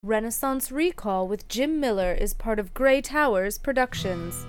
Renaissance Recall with Jim Miller is part of Grey Towers Productions.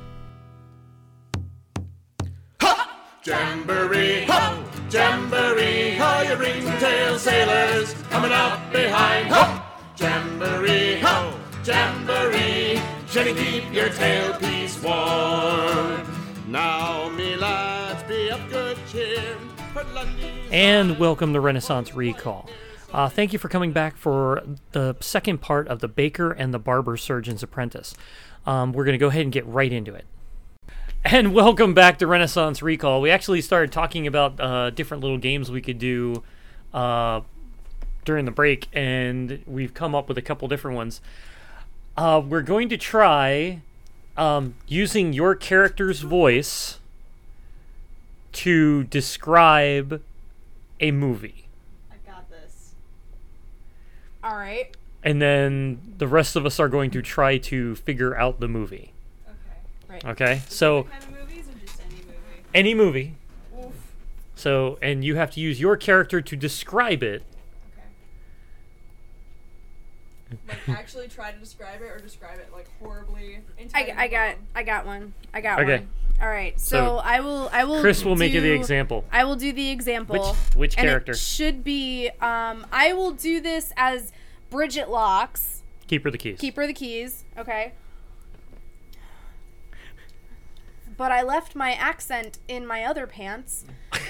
Jamboree, ho! Jamboree, ho! You ringtail sailors coming up behind, ho! Jamboree, ho! Jamboree, shall you keep your tailpiece warm? Now, me lads, be of good cheer. And welcome to Renaissance Recall. Thank you for coming back for the second part of the Baker and the Barber Surgeon's Apprentice. We're going to go ahead and get right into it. And welcome back to Renaissance Recall. We actually started talking about different little games we could do during the break, and we've come up with a couple different ones. We're going to try using your character's voice to describe a movie. All right. And then the rest of us are going to try to figure out the movie. Okay. Right. Okay? So What kind of movies or just any movie? any movie. Oof. So, and you have to use your character to describe it. Okay. Like actually try to describe it or describe it like horribly. I got one. Okay. All right. So, So I will. Chris will make you the example. I will do the example. Which and character? It should be. I will do this as Bridget Locks. Keep her the keys. Keep her the keys. Okay. But I left my accent in my other pants.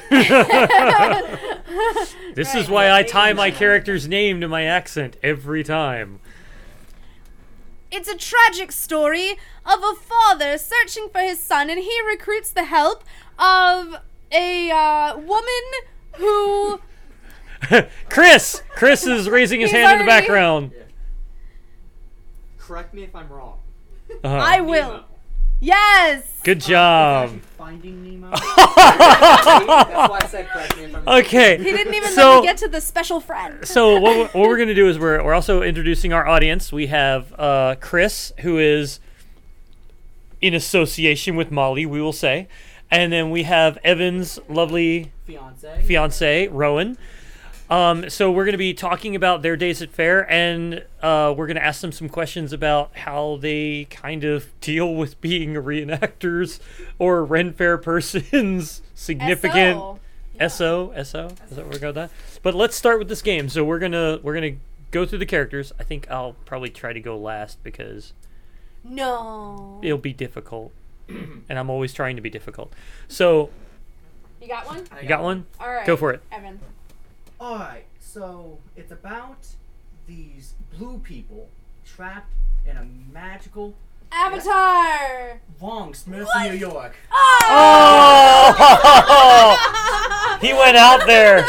This is why I tie my character's name to my accent every time. It's a tragic story of a father searching for his son, and he recruits the help of a woman who... Chris is raising his He's hand in the already- background. Correct me if I'm wrong. I will. Nemo. Yes! Good job. Finding Nemo. That's why I said correct me if I'm wrong. Okay. He didn't even So- let me get to the special friend. So what we're going to do is we're also introducing our audience. We have Chris, who is in association with Molly, we will say. And then we have Evan's lovely fiance, Rowan. So we're going to be talking about their days at fair, and we're going to ask them some questions about how they kind of deal with being reenactors or Ren Fair persons. Significant SO. Is that what we're going with that? But let's start with this game. So we're gonna go through the characters. I think I'll probably try to go last because No. it'll be difficult, and I'm always trying to be difficult. So You got one? you got one? All right. Go for it. Evan. Alright, so it's about these blue people trapped in a magical Avatar! Wrong, Smith, New York. Oh! He went out there.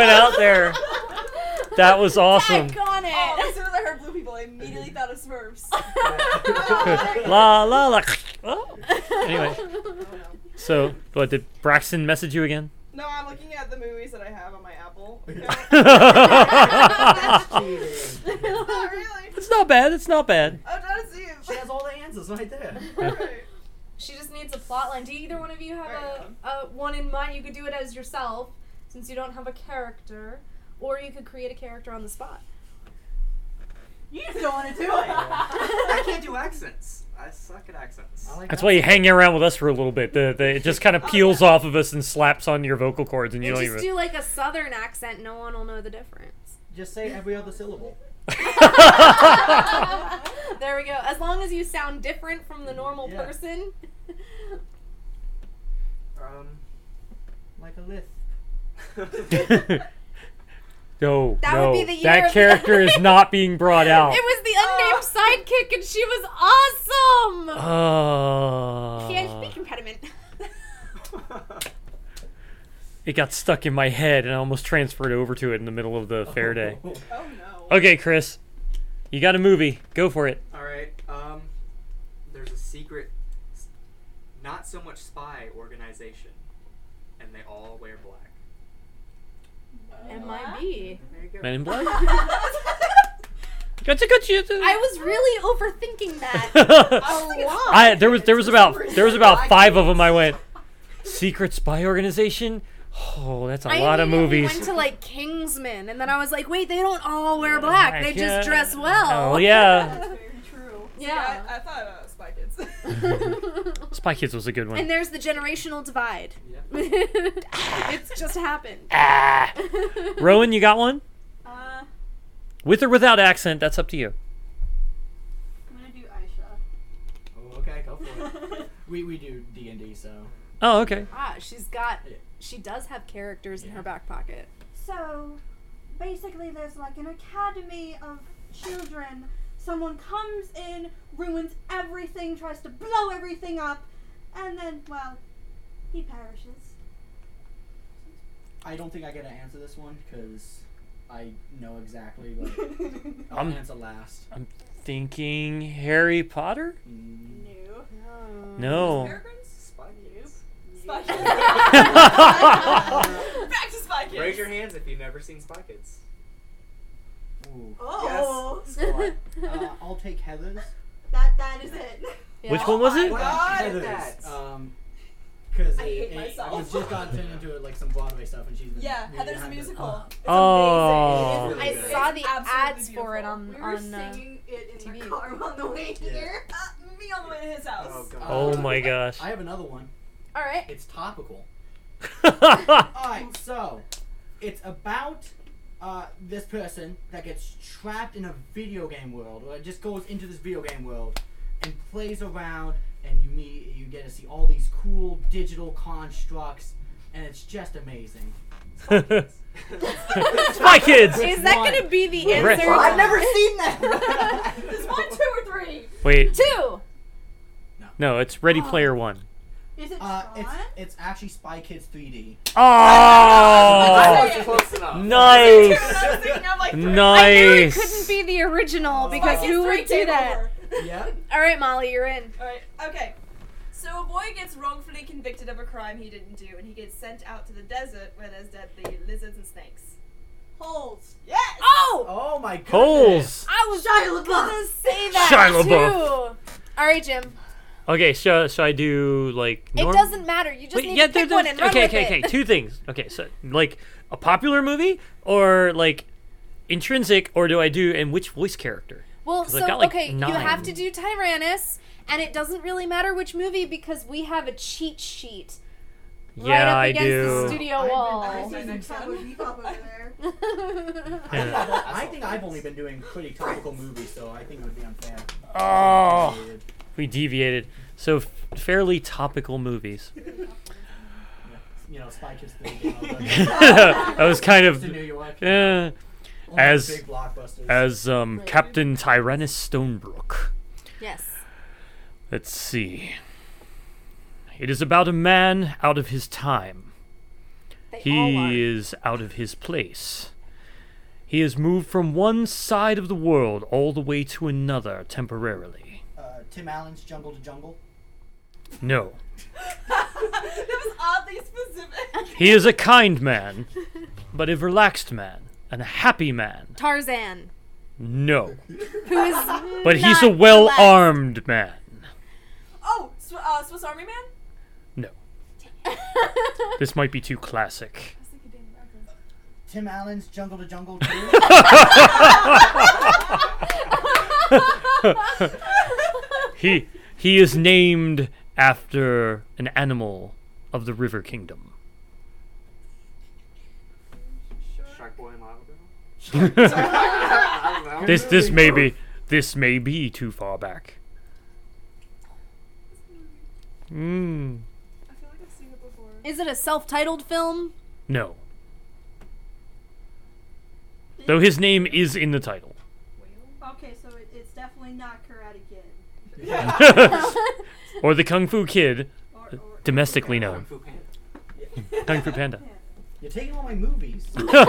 That was awesome. Iconic! Oh, as soon as I heard blue people, I immediately thought of Smurfs. La la la. Oh. Anyway, so what did Braxton message you again? No, I'm looking at the movies that I have on my Apple account. Not really. It's not bad. I'm trying to see it. She has all the answers right there. Alright. She just needs a plot line. Do either one of you have a one in mind? You could do it as yourself, since you don't have a character, or you could create a character on the spot. You just don't want to do it. I can't do accents. I suck at accents. That's why you hang around with us for a little bit. It just kind of peels off of us and slaps on your vocal cords, and you don't just even. do like a southern accent. No one will know the difference. Just say every other syllable. There we go. As long as you sound different from the normal Yeah. person. Like a lisp. No, That no, would be the year that of- character is not being brought out. It was the unnamed sidekick, and she was awesome. Speech impediment. It got stuck in my head, and I almost transferred over to it in the middle of the fair day. Oh no. Okay, Chris, you got a movie. Go for it. Alright, there's a secret, not so much spy organization, and they all wear black. MIB. There you go. Men in Black. Gotcha. I was really overthinking that. There was about 5 of them. I went, secret spy organization Oh, that's a I lot of immediately movies. went to like Kingsman, and then I was like, wait, they don't all wear black. They Yeah. just dress well. Oh yeah, That's very true. See, Yeah. I thought Spy Kids. Spy Kids was a good one. And there's the generational divide. Yeah. It's just happened. Ah. Rowan, you got one? uh, With or without accent, that's up to you. I'm gonna do Aisha. Oh, okay, go for it. we do D&D, so. Oh, okay. She does have characters in her back pocket. So, basically, there's like an academy of children. Someone comes in, ruins everything, tries to blow everything up, and then, well, he perishes. I don't think I get to answer this one because I know exactly, but I'll I'm- answer last. Thinking Harry Potter? Mm, No. Peregrines? Spy Kids. Spy Kids. Back to Spy Kids. Raise your hands if you've never seen Spy Kids. ooh. Oh, I'll take Heather's. that is it. Which one was it? God, Heather's. that. Because I hate myself. It just got turned into like some Broadway stuff, and she's been Yeah, really Heather's had to- musical. It's Oh. amazing. I It's saw the absolutely ads for it beautiful. We were on singing it in TV. the car on the way Yeah. here. Me on the way to his house. Oh god. Oh my gosh. I have another one. All right. It's topical. Alright, so it's about this person that gets trapped in a video game world, or just goes into this video game world and plays around, and you get to see all these cool digital constructs, and it's just amazing. Spy Kids! Is that one. gonna be the Right. answer? I've never seen that. There's 1, 2, or 3. Wait, 2. no, it's Ready Player One. Is it It's actually Spy Kids 3D. Oh! That's close enough. Nice! I was thinking, I'm like, 3. I knew it Nice! couldn't be the original Spy because Kids who 3 would do came that? over. Yeah. All right, Molly, you're in. Alright, okay. So a boy gets wrongfully convicted of a crime he didn't do, and he gets sent out to the desert where there's deadly lizards and snakes. Holes. Yes! Oh, Oh my goodness. Holes! I was Shia gonna LaBeouf. say that Shia too. LaBeouf. All right, Jim. Okay, shall I do like It doesn't matter. You just Wait, need yeah, to pick there- one and run okay, with okay, it. okay. Two things. Okay, so like a popular movie or like intrinsic, or do I do and which voice character? Well, 'Cause I've so got, like, okay, 9. you have to do Tyrannus, and it doesn't really matter which movie because we have a cheat sheet right Yeah, up I against do. the studio I've wall. been next Cowboy one. Bebop over there. Yeah. I think I've only been doing pretty topical movies, so I think it would be unfair. Oh, we deviated. So fairly topical movies. You know, Spy Kids 3D. I was kind to of New York. eh, Only as- big blockbusters. as Captain Tyrannus Stonebrook. Yes. Let's see. It is about a man out of his time. They all are. He is out of his place. He has moved from one side of the world all the way to another temporarily. Tim Allen's Jungle to Jungle. No. That was oddly specific. He is a kind man, but a relaxed man, and a happy man. Tarzan, No. who is But he's a not well-armed man. Oh, Swiss Army Man? No. relaxed. This might be too classic. I was thinking Danny Rocco. Tim Allen's Jungle to Jungle 2. He is named after an animal of the River Kingdom. Shark Boy and Lava Girl? I don't know. This may be too far back. I feel like I've seen it before. Is it a self-titled film? No. Though his name is in the title. Okay, so it's definitely not Karate Kid. Or the Kung Fu Kid, Or domestically Kung known. Fu Panda. Kung Fu Panda. You're taking all my movies.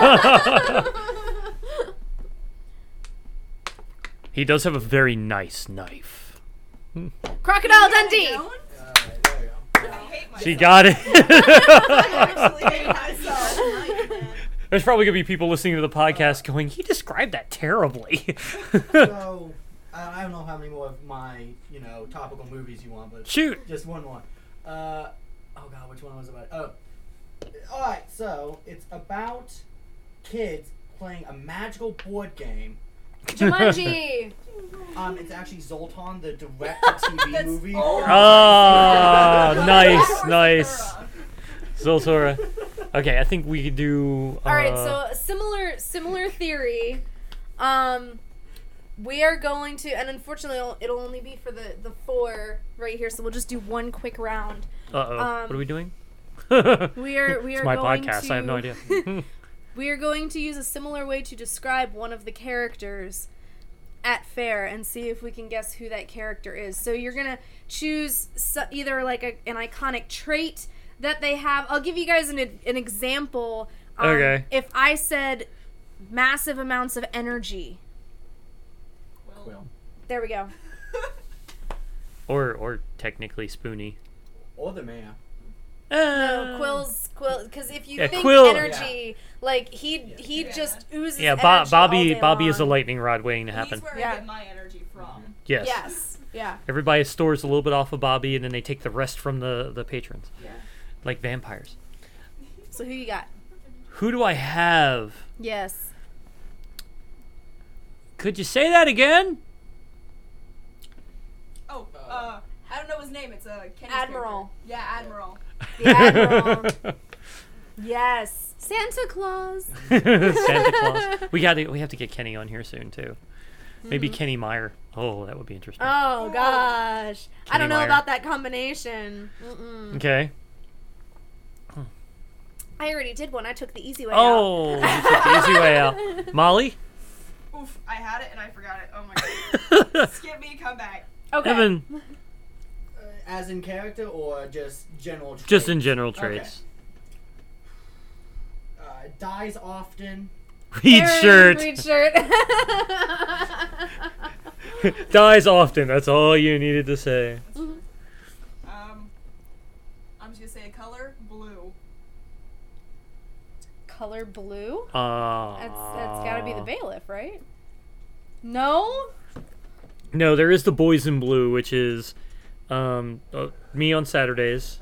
He does have a very nice knife. Crocodile Dundee. Alright, there we go. I hate myself. She got it. I actually hate myself. There's probably going to be people listening to the podcast going, he described that terribly. So, I don't know how many more of my, topical movies you want, but Shoot. just one more. Oh god, which one was it about? Oh, Alright, so it's about kids playing a magical board game. Jumanji. It's actually Zoltan, the direct-to-TV That's- movie. Oh, nice. Zoltora. Okay, I think we could do. All right, so similar theory. We are going to, and unfortunately, it'll only be for the 4 right here. So we'll just do one quick round. what are we doing? We are It's my going podcast. to, I have no idea. We are going to use a similar way to describe one of the characters at fair and see if we can guess who that character is. So you're gonna choose either like an iconic trait that they have. I'll give you guys an example. Okay. If I said massive amounts of energy, Quill. there we go. or technically Spoonie. Or the mayor. No, Quill, because if you Yeah, think Quill- energy, like he just oozes. Yeah, energy all Bobby day is a long. lightning rod waiting to happen. He's where Yeah. I get my energy from. Yes. Yes. Yeah. Everybody stores a little bit off of Bobby, and then they take the rest from the patrons, Yeah. like vampires. So who you got? Who do I have? Yes. Could you say that again? Oh, I don't know his name. It's a Kenny's Admiral. character. Yeah, Admiral. The Admiral. Yes. Santa Claus. Santa Claus. We have to get Kenny on here soon too. Maybe Kenny Meyer. Oh, that would be interesting. Oh gosh. I Kenny don't know Meyer. about that combination. Mm-mm. Okay. I already did one. I took the easy way Oh, you took the easy way out. Molly? Oof, I had it and I forgot it. Oh my god. Skip me, come back. out. Okay. Evan, As in character or just general traits? just in general Okay. traits. Dies often. Reed Aaron, shirt. Reed shirt. Dies often. That's all you needed to say. I'm just gonna say a color, blue. Color blue. Uh, That's got to be the bailiff, right? No. No, there is the Boys in Blue, which is me on Saturdays.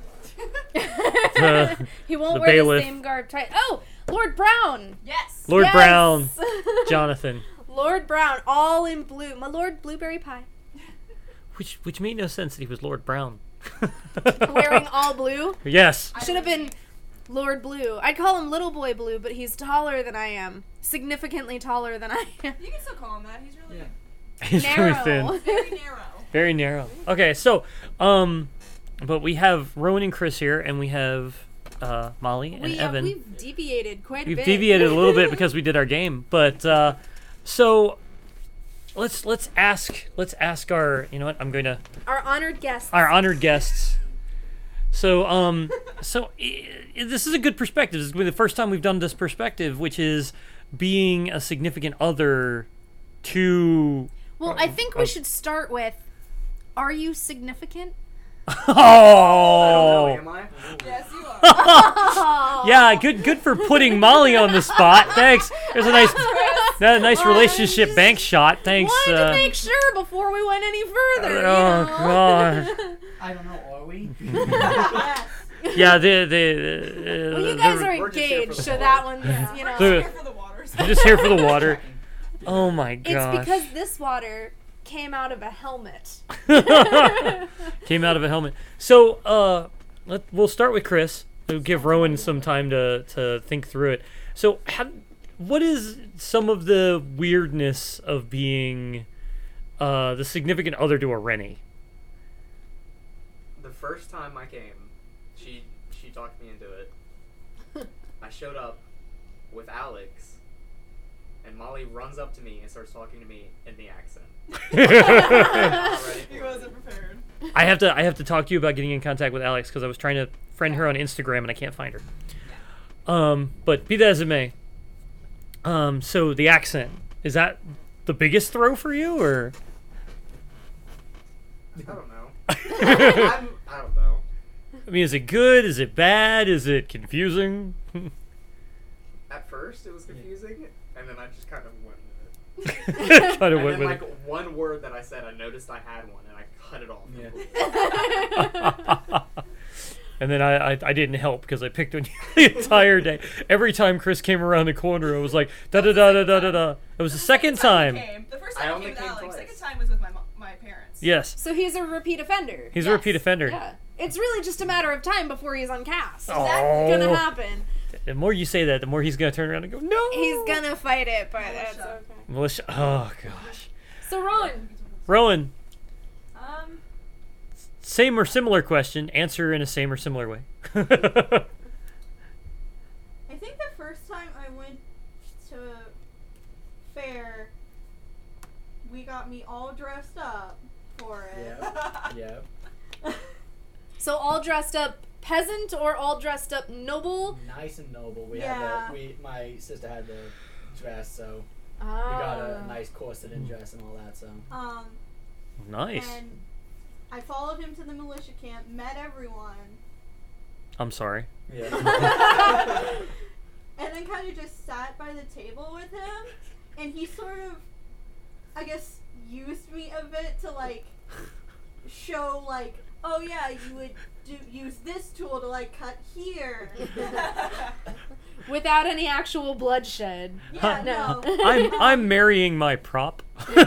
He won't the wear bailiff. the same garb. Oh, Lord Brown. Yes. Lord Yes! Brown, Jonathan. Lord Brown, all in blue. My Lord Blueberry Pie. Which made no sense that he was Lord Brown. Wearing all blue. Yes. Should have been Lord Blue. I'd call him Little Boy Blue, but he's taller than I am. Significantly taller than I am. You can still call him that. He's really He's really Narrow. thin. very narrow. Very narrow. Okay, so but we have Rowan and Chris here, and we have Molly and Evan. We've deviated quite a We've bit. deviated a little bit because we did our game, but so let's ask our, you know what, I'm going to, Our honored guests. our honored guests. So this is a good perspective. This is gonna be the first time we've done this perspective, which is being a significant other to. Well, I think we should start with, are you significant? Oh. Am I? Yes, you are. Yeah, good for putting Molly on the spot. Thanks. There's a nice relationship bank shot. Thanks. Wanted to make sure before we went any further. Oh, you know? God. I don't know, are we? Yeah, Well, you guys are we're just here for engaged, the so water. that one's, you know. The- Here for the waters. I'm just here for the water. Oh my gosh. It's because this water came out of a helmet. Came out of a helmet. So, we'll start with Chris. We'll give Rowan some time to think through it. So, what is some of the weirdness of being the significant other to a Rennie? The first time I came, she talked me into it. I showed up with Alex, and Molly runs up to me and starts talking to me in the accent. He wasn't prepared. I have to talk to you about getting in contact with Alex because I was trying to friend her on Instagram and I can't find her. But be that as it may. So the accent, is that the biggest throw for you, or? I don't know. I don't know. I mean, is it good? Is it bad? Is it confusing? At first, it was confusing, and then I just kind of went with it. Kind of And went then, with like, one word that I said, I noticed I had one, and I cut it off. Yeah. And then I didn't help because I picked on you the entire day. Every time Chris came around the corner, it was like da da da da da da da. It was the second time. The first I time I only came with came Alex. twice. Second time was with my parents. Yes, So he's a repeat offender. he's a repeat offender. Yeah. It's really just a matter of time before he's on cast. Oh. That's gonna happen. The more you say that, the more he's gonna turn around and go, no. He's gonna fight it, but Militia. that's okay. Militia. Oh gosh. So Rowan, Rowan, Um, same or similar question. Answer in a same or similar way. I think the first time I went to fair, we got me all dressed up for it. Yeah. so all dressed up peasant or all dressed up noble? Nice and noble. We Yeah. had my sister had the dress, so Oh. we got a nice corset and dress and all that. So Nice. And I followed him to the militia camp, met everyone, I'm sorry. yeah. and then kind of just sat by the table with him. And he sort of, I guess, used me a bit to like show like, oh yeah, you would use this tool to like cut here. Without any actual bloodshed. Yeah, no. I'm marrying my prop. And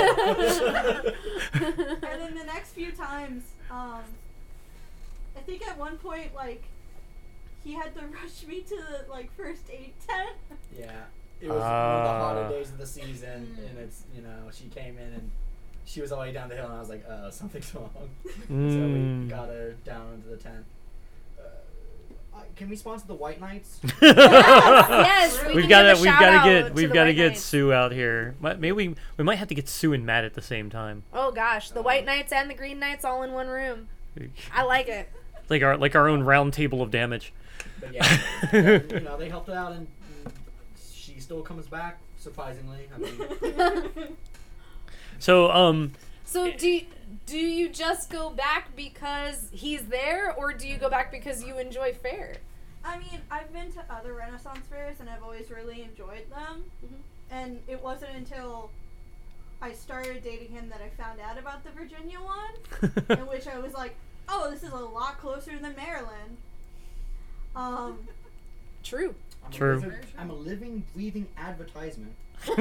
then the next few times, I think at one point, like, he had to rush me to the, like, first aid tent. Yeah. It was one of the hotter days of the season, and it's, she came in and she was all the way down the hill, and I was like, something's wrong. So we got her down into the tent. Can we sponsor the White Knights? Yes, we We've can got give a to shout out get to we've the got to White get Knights. Sue out here. Maybe we might have to get Sue and Matt at the same time. Oh gosh, the White Knights and the Green Knights all in one room. I like it. Like our own round table of damage. But yeah, they helped her out, and she still comes back, surprisingly. I mean, So So do you just go back because he's there, or do you go back because you enjoy fair? I mean, I've been to other Renaissance fairs, and I've always really enjoyed them. And it wasn't until I started dating him that I found out about the Virginia one, in which I was like, oh, this is a lot closer than Maryland. True. True. I'm a living, breathing advertisement.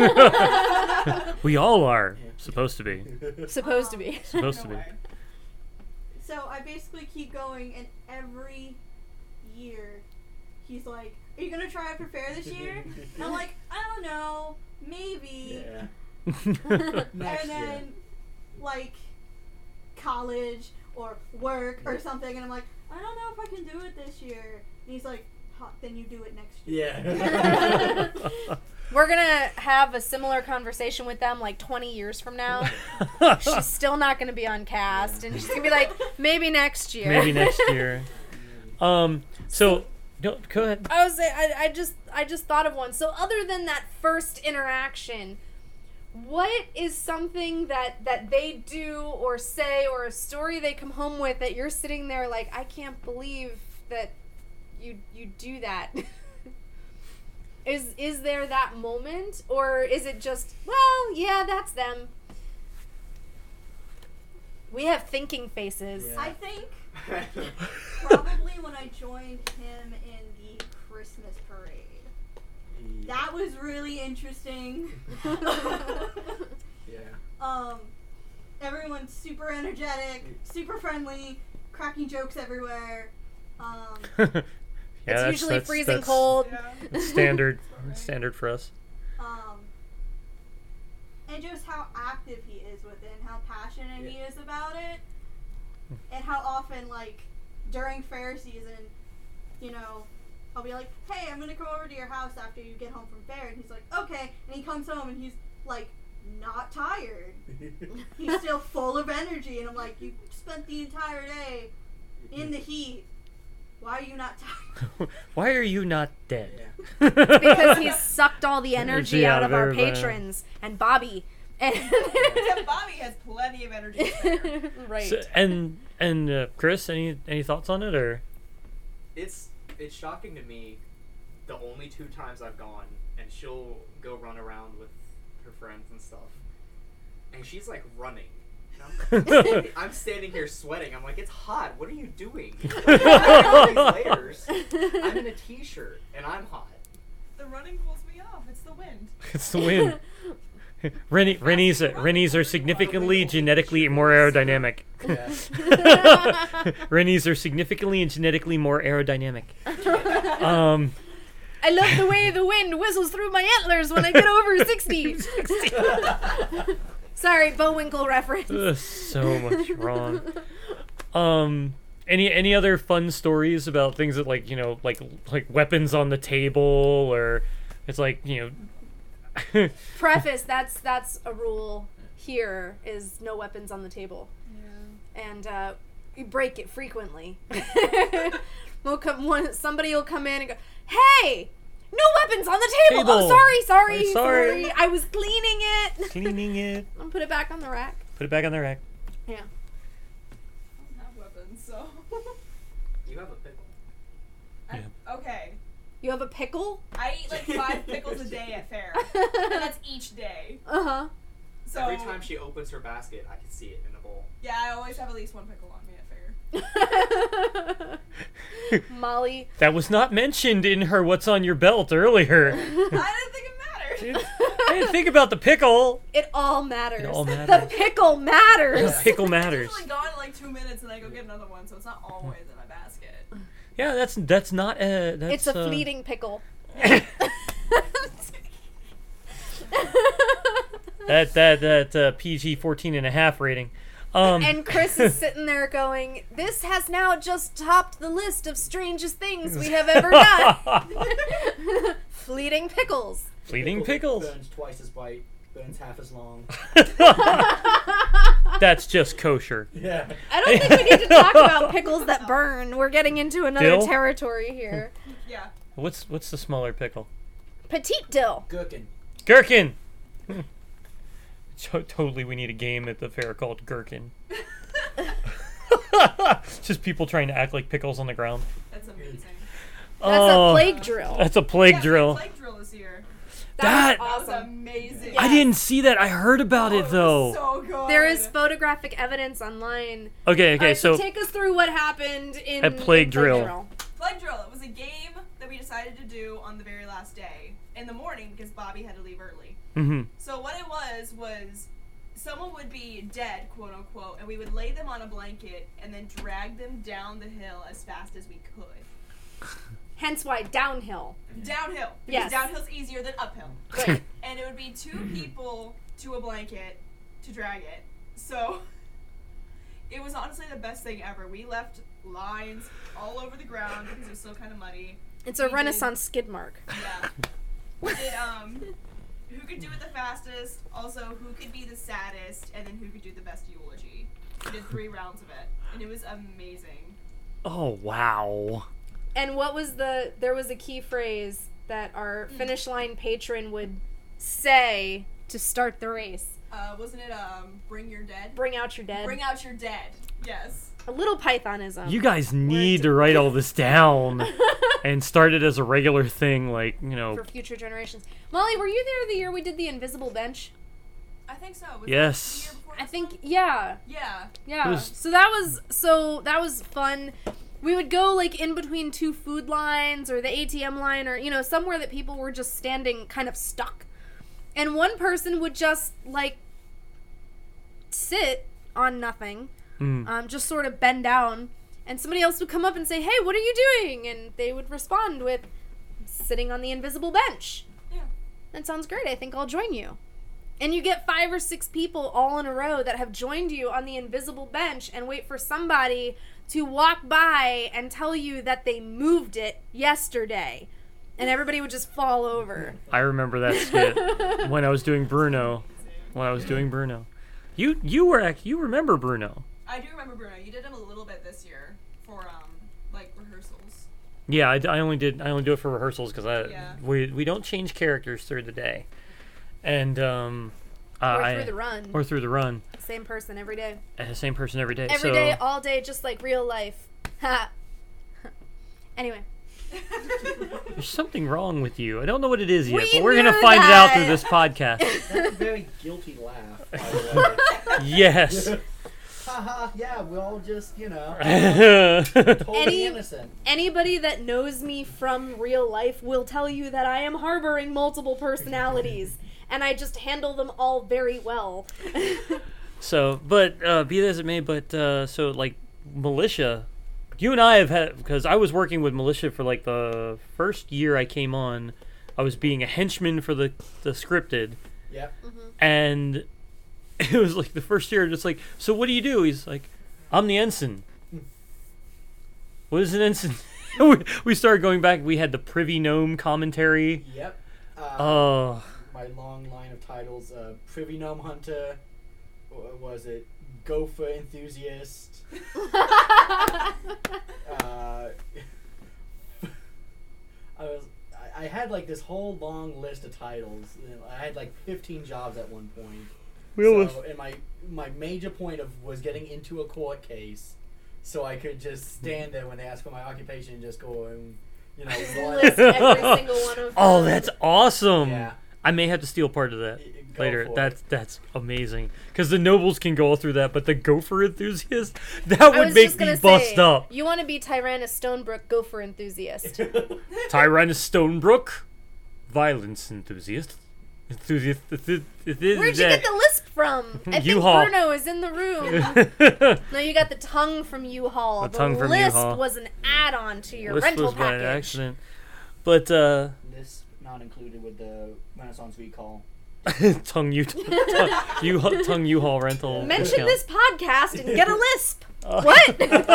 we all are Yeah. supposed to be. Supposed to be. Supposed to no be. way. So I basically keep going, and every year he's like, are you gonna try out for fair this year? And I'm like, I don't know, maybe. Yeah. And Next then year. like college or work or something, and I'm like, I don't know if I can do it this year. And he's like, then you do it next year. Yeah. We're gonna have a similar conversation with them like 20 years from now. She's still not gonna be on cast, and she's gonna be like, maybe next year. Maybe next year. So no, go ahead. I was I just thought of one. So other than that first interaction, what is something that they do or say, or a story they come home with that you're sitting there like, I can't believe that you do that? Is there that moment, or is it just, well, yeah, that's them? We have thinking faces. Yeah. I think probably when I joined him in the Christmas parade. That was really interesting. Yeah. Everyone's super energetic, super friendly, cracking jokes everywhere. Yeah, It's usually freezing that's cold. Yeah. Standard, Right. standard for us. And just how active he is with it, and how passionate he is about it, and how often, like, during fair season, I'll be like, hey, I'm gonna come over to your house after you get home from fair, and he's like, okay, and he comes home and he's like, not tired. He's still full of energy, and I'm like, you spent the entire day in the heat. Why are you not tired? Why are you not dead? Yeah. Because he's sucked all the energy Energy out of our everybody. patrons and Bobby. And Except Bobby has plenty of energy. There. right. So, and Chris, any thoughts on it, or? It's shocking to me. The only 2 times I've gone, and she'll go run around with her friends and stuff, and she's like running I'm standing here sweating. I'm like, it's hot. What are you doing? All these layers. I'm in a t-shirt and I'm hot. The running pulls me off. It's the wind. It's the wind. Rennies are significantly genetically more aerodynamic. Yeah. Rennies are significantly and genetically more aerodynamic. I love the way the wind whistles through my antlers when I get over 60. Sorry, Bullwinkle reference. So much wrong. Any other fun stories about things that like weapons on the table, or it's like Preface, that's a rule here, is no weapons on the table. Yeah. And we break it frequently. Somebody will come in and go, "Hey, no weapons on the table. Oh, sorry. I was cleaning it. I'll put it back on the rack." Yeah. I don't have weapons, so. You have a pickle. Okay. You have a pickle? I eat like 5 pickles a day at fair. And that's each day. Uh-huh. So Every time she opens her basket, I can see it in a bowl. yeah, I always have at least 1 pickle on me at fair. Molly. That was not mentioned in her "What's on your belt" earlier. I didn't think it mattered. I didn't think about the pickle. It all matters. It all The matters. pickle matters. The pickle matters. It's usually gone in like 2 minutes and I go get another one, so it's not always in my basket. Yeah, that's not a. That's, It's a fleeting pickle. that PG 14.5 rating. And Chris is sitting there going, "This has now just topped the list of strangest things we have ever done." Fleeting pickles. Fleeting pickles. Burns twice as bright. Burns half as long. That's just kosher. Yeah. I don't think we need to talk about pickles that burn. We're getting into another Dill? territory here. Yeah. What's the smaller pickle? Petite dill. Gherkin. Gherkin. Totally, we need a game at the fair called Gherkin. Just people trying to act like pickles on the ground. That's amazing. That's a plague drill. That's a plague Yeah, drill. Plague drill this year. That- was That was awesome. amazing. Yeah. I didn't see that. I heard about it though. So good. There is photographic evidence online. Okay, Alright, so take us through what happened in At Plague in Drill. Plague drill. It was a game that we decided to do on the very last day in the morning because Bobby had to leave early. Mhm. So what it was someone would be dead, quote unquote, and we would lay them on a blanket and then drag them down the hill as fast as we could. Hence why downhill. Downhill. Because Yes. downhill's easier than uphill. Right. And it would be 2 people to a blanket to drag it. So it was honestly the best thing ever. We left lines all over the ground because it was still kind of muddy. It's a We did- Renaissance skid mark. Yeah. We did who could do it the fastest, also who could be the saddest, and then who could do the best eulogy. We did 3 rounds of it, and it was amazing. oh wow. And what was there was a key phrase that our finish line patron would say to start the race. Wasn't it bring your dead? Bring out your dead. Bring out your dead. Yes. A little Pythonism. You guys need to write all this down and start it as a regular thing, like, for future generations. Molly, were you there the year we did the invisible bench? I think so. Was Yes. That the year before I this think one? yeah. Yeah. It was- So that was fun. We would go like in between 2 food lines or the ATM line or somewhere that people were just standing kind of stuck. And one person would just like sit on nothing. Just sort of bend down, and somebody else would come up and say, "Hey, what are you doing?" And they would respond with, "Sitting on the invisible bench." Yeah. That sounds great. I think I'll join you. And you get 5 or 6 people all in a row that have joined you on the invisible bench and wait for somebody to walk by and tell you that they moved it yesterday. And everybody would just fall over. I remember that skit when I was doing Bruno. You remember Bruno? I do remember Bruno. You did him a little bit this year for like rehearsals. Yeah, I only do it for rehearsals because Yeah. we don't change characters through the day, and Or through the run. or through the run. Same person every day. The same person every day. Every day, all day, just like real life. Ha. Anyway. There's something wrong with you. I don't know what it is yet, We but we're gonna knew find it out that. through this podcast. That's a very guilty laugh, by the way. Yes. Haha, yeah, we're all just, totally Any- innocent. Anybody that knows me from real life will tell you that I am harboring multiple personalities, and I just handle them all very well. So, but be that as it may, so like Militia, you and I have had, because I was working with Militia for like the first year I came on. I was being a henchman for the scripted, Yep. and it was like the first year, just like, so what do you do? He's like, I'm the ensign. What is an ensign? we started going back. We had the Privy Gnome commentary. Yep. Oh, My long line of titles: Privy Gnome Hunter. What was it? Gopher Enthusiast. I had like this whole long list of titles. I had like 15 jobs at one point. And my major point was getting into a court case, so I could just stand there when they asked for my occupation and just go and List every single one of oh, them. that's awesome. Yeah. I may have to steal part of that Go later. for it. That's amazing. Because the nobles can go all through that, but the Gopher Enthusiast, that I would was make just me gonna bust say, up. You want to be Tyrannus Stonebrook, Gopher Enthusiast. Tyrannus Stonebrook, violence enthusiast. Where'd you get the lisp from? I think U-Haul. Bruno is in the room. No, you got the tongue from U-Haul. The tongue from lisp U-Haul. was an add-on to your Lisp rental was by package. accident. But This not included with the Renaissance recall. tongue U-Haul rental. Mention discount. this podcast and get a lisp. Oh. What?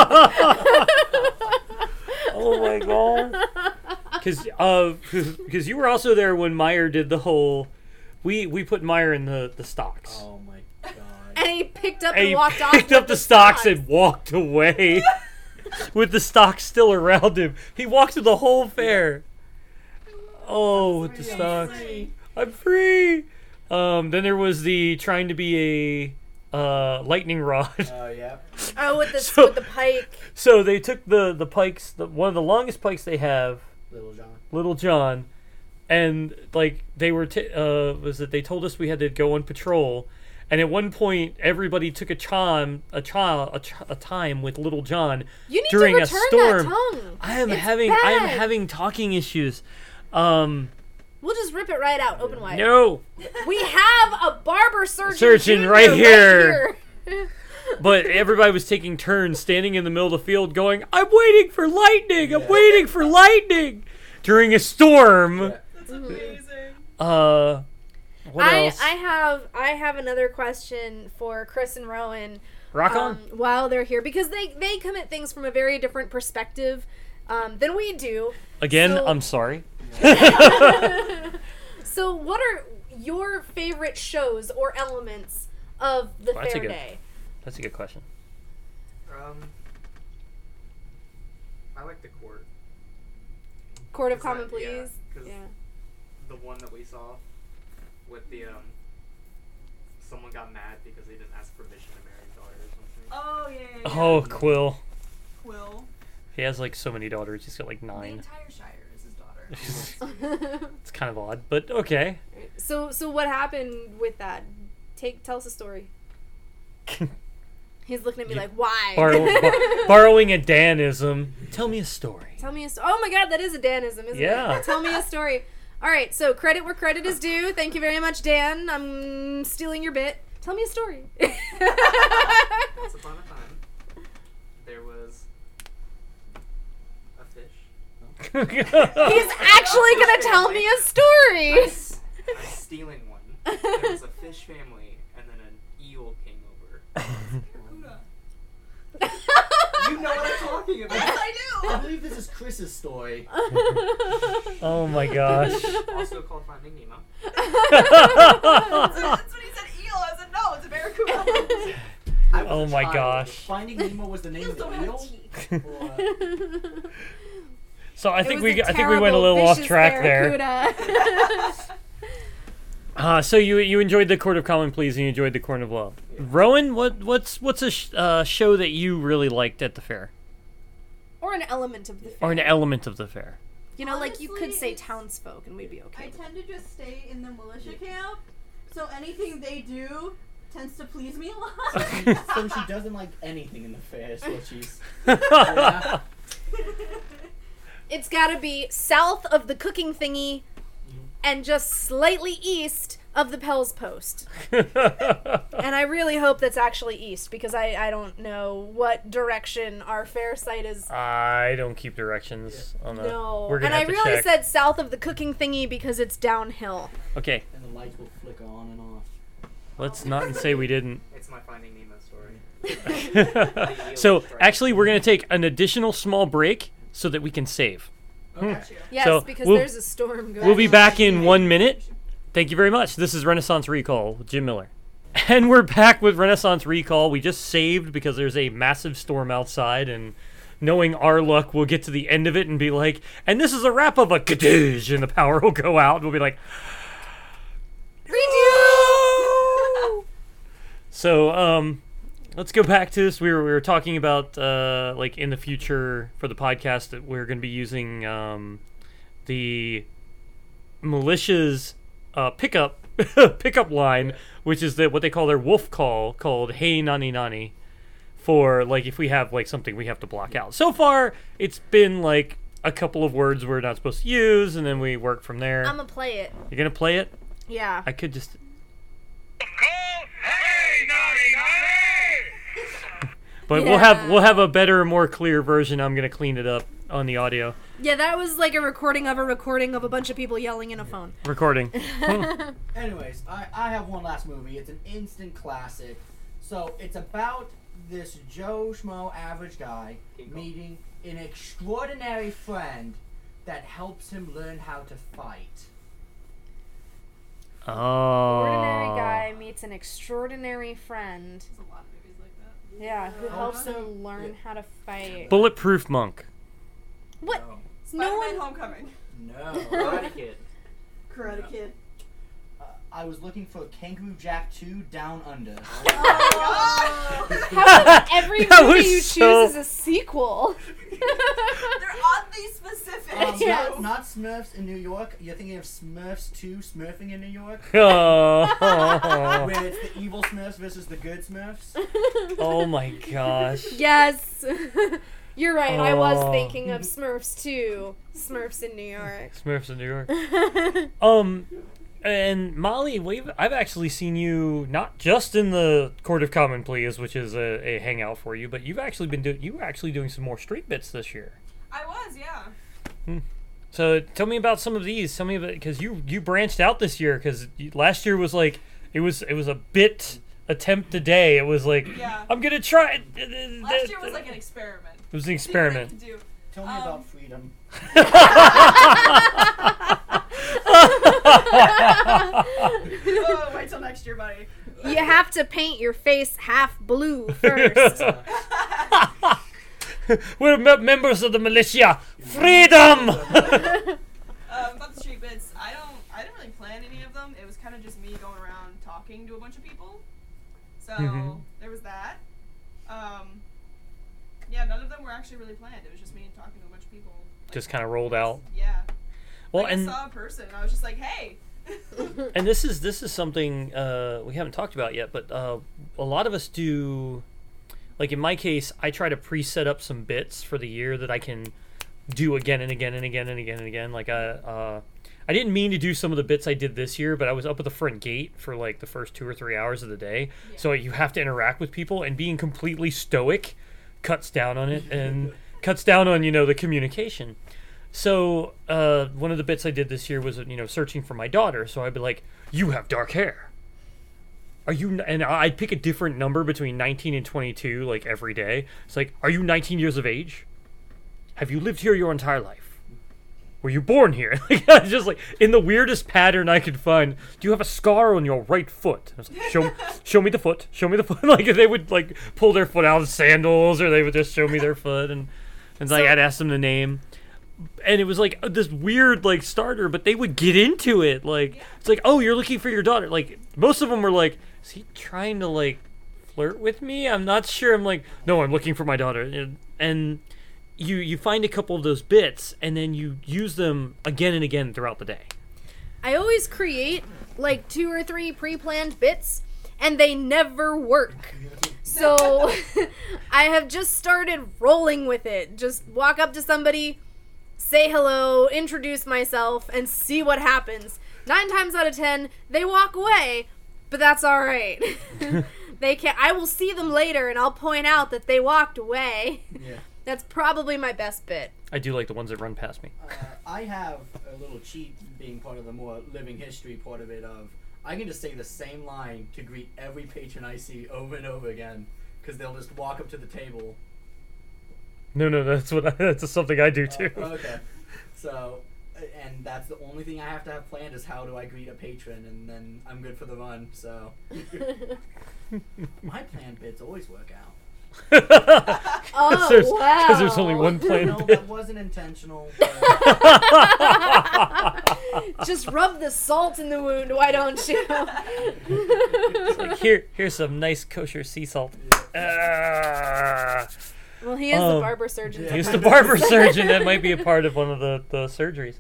Oh my god! Because you were also there when Meyer did the whole. We put Meyer in the stocks. Oh my god. And he picked up And and he walked off. picked with up the stocks and walked away with the stocks still around him. He walked through the whole fair. Oh, with the stocks. I'm free. Then there was the trying to be a lightning rod. Oh yeah. Oh, with the So- with the pike. So they took the pikes, one of the longest pikes they have, Little John, and like they were they told us we had to go on patrol, and at one point everybody took a time with Little John You need during to a return storm. that tongue. I am It's having bad. talking issues. We'll just rip it right out, open wide. No, We have a barber surgeon Surgeon Jr. right here. here. but everybody was taking turns standing in the middle of the field, going, "I'm waiting for lightning. I'm waiting for lightning." During a storm. That's amazing. What else? I have another question for Chris and Rowan. Rock on. While they're here, because they come at things from a very different perspective than we do. Again, so- I'm sorry. So, what are your favorite shows or elements of the That's a fair good- day? That's a good question. I like the court. Court of Is that- Common yeah, Pleas. 'cause the one that we saw with the someone got mad because they didn't ask permission to marry his daughter or something. Oh yeah. Oh, Quill. Quill. He has like so many daughters. He's got like The 9. entire Shire is his daughter. It's kind of odd, but okay. So what happened with that? Tell us a story. He's looking at me like, why? Borrowing a Danism. Tell me a story. Tell me a story. Oh my god, that is a Danism, isn't Yeah. it? Tell me a story. All right, so credit where credit is due. Thank you very much, Dan. I'm stealing your bit. Tell me a story. Once upon a time, there was a fish. He's actually gonna tell me a story. I'm stealing one. There was a fish family, and then an eel came over. You know what I'm talking about. I do. I believe this is Chris's story. Oh my gosh. Also called Finding Nemo. That's when he said eel. I said no, it's a barracuda. I was Oh a my child. gosh. Finding Nemo was the name of the don't have eel? teeth. Or, So I think we went a terrible, little off vicious track there. barracuda. So you enjoyed the Court of Common Pleas and you enjoyed the Court of Love. Rowan, what's a show that you really liked at the fair, Or an element of the fair. or an element of the fair? You know, like you could Honestly, say it's- townsfolk and we'd be okay. I tend to just stay in the militia camp, so anything they do tends to please me a lot. So she doesn't like anything in the fair, so she's... Yeah. It's gotta be south of the cooking thingy and just slightly east of the Pell's Post. And I really hope that's actually east, because I don't know what direction our fair site is. I don't keep directions on that. No. We're gonna And I have to really check. said south of the cooking thingy because it's downhill. Okay, And the lights will flicker on and off. let's not say we didn't. It's my Finding Nemo story. So, actually, we're going to take an additional small break so that we can save. Okay. Yes, So, because we'll- there's a storm going We'll be on. back in 1 minute. Thank you very much. This is Renaissance Recall with Jim Miller. And we're back with Renaissance Recall. We just saved because there's a massive storm outside, and knowing our luck, we'll get to the end of it and be like, and this is a wrap of a kadoosh, and the power will go out, and we'll be like, redo! So, let's go back to this. We were talking about, like, in the future for the podcast that we're going to be using the militia's pickup line, which is what they call their wolf call, called "Hey Nani Nani," for like if we have like something we have to block out. So far, it's been like a couple of words we're not supposed to use, and then we work from there. I'm gonna play it. You're gonna play it? Yeah. I could just. But Yeah. we'll have a better, more clear version. I'm gonna clean it up on the audio Yeah, that was like a recording of a bunch of people yelling in a phone. recording. Anyways, I have one last movie. It's an instant classic. So it's about this Joe Schmo average guy King Kong. meeting an extraordinary friend that helps him learn how to fight. Oh. Ordinary guy meets an extraordinary friend. There's a lot of movies like that. Yeah, who helps Also- him learn how to fight. Bulletproof Monk. What? No. No Spider-Man one. Homecoming. No. Karate Kid. Karate Kid. I was looking for Kangaroo Jack 2 Down Under. How come every That movie was you so- choose is a sequel? They're oddly specific. Yes. Not Smurfs in New York. You're thinking of Smurfs 2 Smurfing in New York? Oh. Where it's the evil Smurfs versus the good Smurfs? Oh my gosh. Yes. You're right. I was Oh. thinking of Smurfs too. Smurfs in New York. Smurfs in New York. And Molly, I've actually seen you not just in the Court of Common Pleas, which is a hangout for you, but you were actually doing some more street bits this year. I was, yeah. So tell me about some of these. Tell me about, because you branched out this year, because last year was like it was a bit attempt a day. It was like Yeah. I'm gonna try it. Last year was like an experiment. It was an See what I experiment. can do. Tell me about freedom. Oh, wait till next year, buddy. You have to paint your face half blue first. We're members of the militia. Freedom. About the street bits, I didn't really plan any of them. It was kind of just me going around talking to a bunch of people. So Mhm. there was that. Yeah, none of them were actually really planned. It was just me talking to a bunch of people. Like, Just kind of rolled out. Yeah. Well, Like, and I saw a person and I was just like, hey. and this is something we haven't talked about yet, but a lot of us do. Like in my case, I try to pre-set up some bits for the year that I can do again and again and again and again and again. Like I didn't mean to do some of the bits I did this year, but I was up at the front gate for like the first 2 or 3 hours of the day. Yeah. So you have to interact with people, and being completely stoic cuts down on it and cuts down on, the communication. So one of the bits I did this year was, searching for my daughter. So I'd be like, "You have dark hair. Are you?" And I'd pick a different number between 19 and 22, like every day. It's like, "Are you 19 years of age? Have you lived here your entire life? Were you born here?" Like, just like in the weirdest pattern I could find. "Do you have a scar on your right foot?" I was like, show me the foot. Show me the foot. Like they would like pull their foot out of sandals, or they would just show me their foot, and like I'd ask them the name. And it was like this weird like starter, but they would get into it. Like it's like, "Oh, you're looking for your daughter." Like most of them were like, "Is he trying to like flirt with me?" I'm not sure. I'm like, "No, I'm looking for my daughter." And you find a couple of those bits, and then you use them again and again throughout the day. I always create like 2 or 3 pre-planned bits, and they never work. So I have just started rolling with it. Just walk up to somebody, say hello, introduce myself, and see what happens. 9 times out of 10, they walk away, but that's all right. They can't. I will see them later, and I'll point out that they walked away. Yeah. That's probably my best bit. I do like the ones that run past me. I have a little cheat being part of the more living history part of it of I can just say the same line to greet every patron I see over and over again because they'll just walk up to the table. No, that's something I do too. Okay. So, and that's the only thing I have to have planned is how do I greet a patron, and then I'm good for the run. So, my planned bits always work out. Oh, wow. Because there's only one plan. No, that wasn't intentional. Just rub the salt in the wound, why don't you? It's like, here's some nice kosher sea salt. Well, he is the barber surgeon. He's the barber surgeon. That might be a part of one of the surgeries.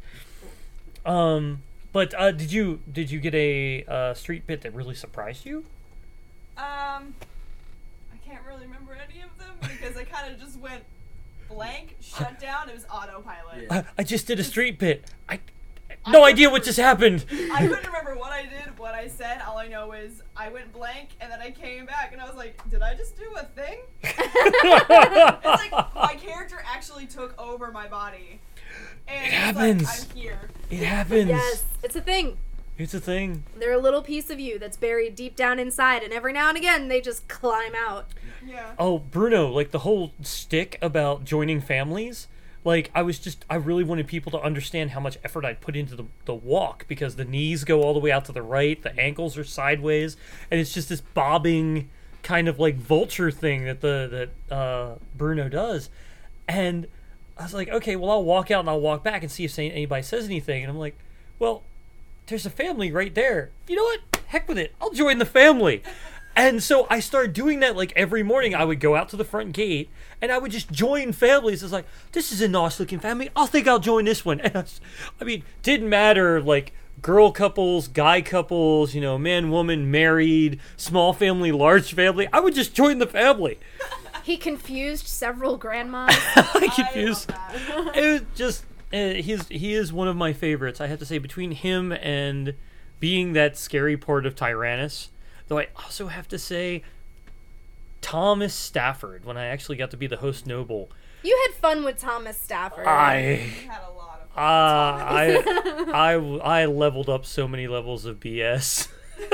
But did you get a street bit that really surprised you? I can't really remember any of them because I kind of just went blank, shut down. It was autopilot. Yeah. I just did a street bit. No idea what just happened. I couldn't remember what I did, what I said. All I know is I went blank, and then I came back, and I was like, did I just do a thing? It's like my character actually took over my body. And It it's happens. Like, I'm here. It happens. Yes, it's a thing. It's a thing. They're a little piece of you that's buried deep down inside, and every now and again they just climb out. Yeah. Oh, Bruno, like the whole stick about joining families. Like, I really wanted people to understand how much effort I'd put into the walk because the knees go all the way out to the right, the ankles are sideways, and it's just this bobbing kind of like vulture thing that Bruno does. And I was like, okay, well, I'll walk out and I'll walk back and see if anybody says anything. And I'm like, well, there's a family right there. You know what? Heck with it. I'll join the family. And so I started doing that like every morning. I would go out to the front gate and I would just join families. It's like, this is a nice looking family. I think I'll join this one. And I mean, didn't matter like girl couples, guy couples, man, woman, married, small family, large family. I would just join the family. He confused several grandmas. I confused. I love that. It was just he is one of my favorites. I have to say, between him and being that scary part of Tyrannus. Though I also have to say, Thomas Stafford, when I actually got to be the host noble. You had fun with Thomas Stafford. We had a lot of fun. I leveled up so many levels of BS.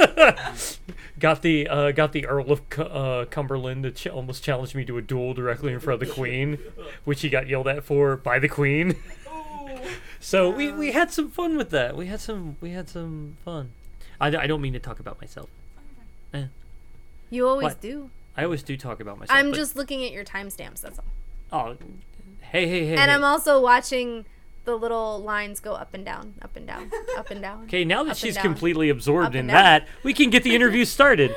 got the Earl of Cumberland to almost challenge me to a duel directly in front of the Queen, which he got yelled at for by the Queen. Ooh. So we had some fun with that. We had some fun. I don't mean to talk about myself. You always What? do. I always do talk about myself. I'm but- just looking at your timestamps, that's all. Oh, hey. And I'm also watching the little lines go up and down, up and down, up and down. Okay, now that up she's and down. completely absorbed Up in and down. that, we can get the interview started.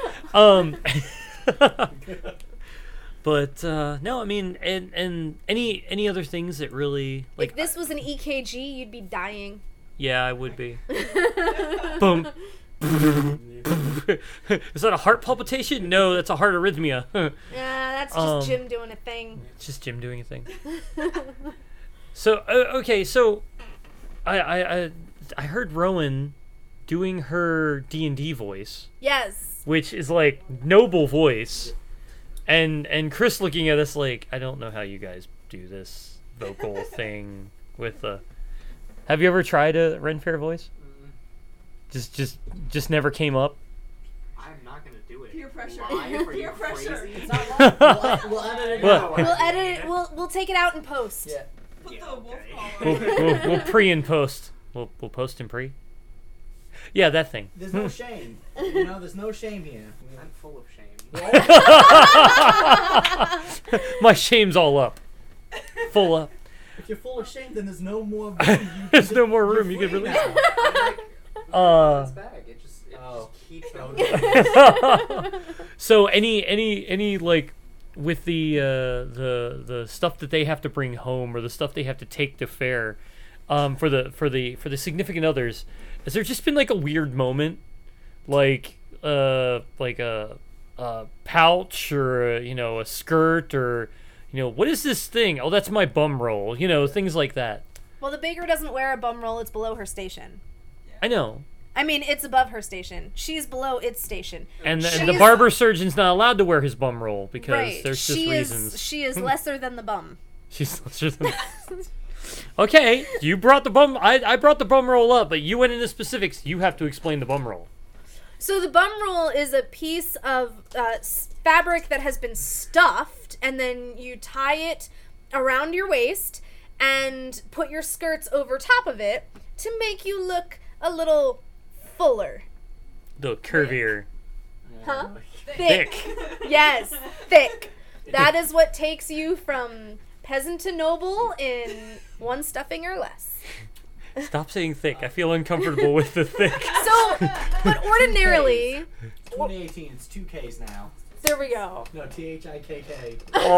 But no, I mean, and any other things that really like? If this was an EKG, you'd be dying. Yeah, I would be. Boom. Is that a heart palpitation? No, that's a heart arrhythmia. Yeah, that's just Jim doing a thing. It's just Jim doing a thing. So okay, so I heard Rowan doing her D&D voice, Yes. which is like noble voice, and Chris looking at us like, I don't know how you guys do this vocal thing with the. Have you ever tried a Ren Fair voice? Just never came up. I'm not gonna do it. Peer pressure. Live? Are you Peer pressure. crazy? It's not like we'll edit it What? out. We'll edit it. We'll take it out in post. Yeah. Put Yeah, the wolf okay. collar. We'll pre and post. We'll post and pre. Yeah, that thing. There's no shame. There's no shame here. I'm full of shame. My shame's all up. Full up. If you're full of shame, then there's no more room. There's no more room. You can free release now. it. It's back. It just keeps going. So any like with the stuff that they have to bring home or the stuff they have to take to fair, for the significant others, has there just been like a weird moment, like like a pouch or a skirt or what is this thing? Oh, that's my bum roll. Things like that. Well, the baker doesn't wear a bum roll. It's below her station. I know. I mean, it's above her station. She's below its station. And the She's- barber surgeon's not allowed to wear his bum roll because Right. there's just reasons. She is lesser than the bum. She's lesser than. Okay, you brought the bum. I brought the bum roll up, but you went into specifics. You have to explain the bum roll. So the bum roll is a piece of fabric that has been stuffed, and then you tie it around your waist and put your skirts over top of it to make you look a little fuller. The curvier. Huh? Thick. Yes, thick. That is what takes you from peasant to noble in one stuffing or less. Stop saying thick. I feel uncomfortable with the thick. So, but ordinarily, 2018, it's 2 Ks now. there we go. No, THIKK.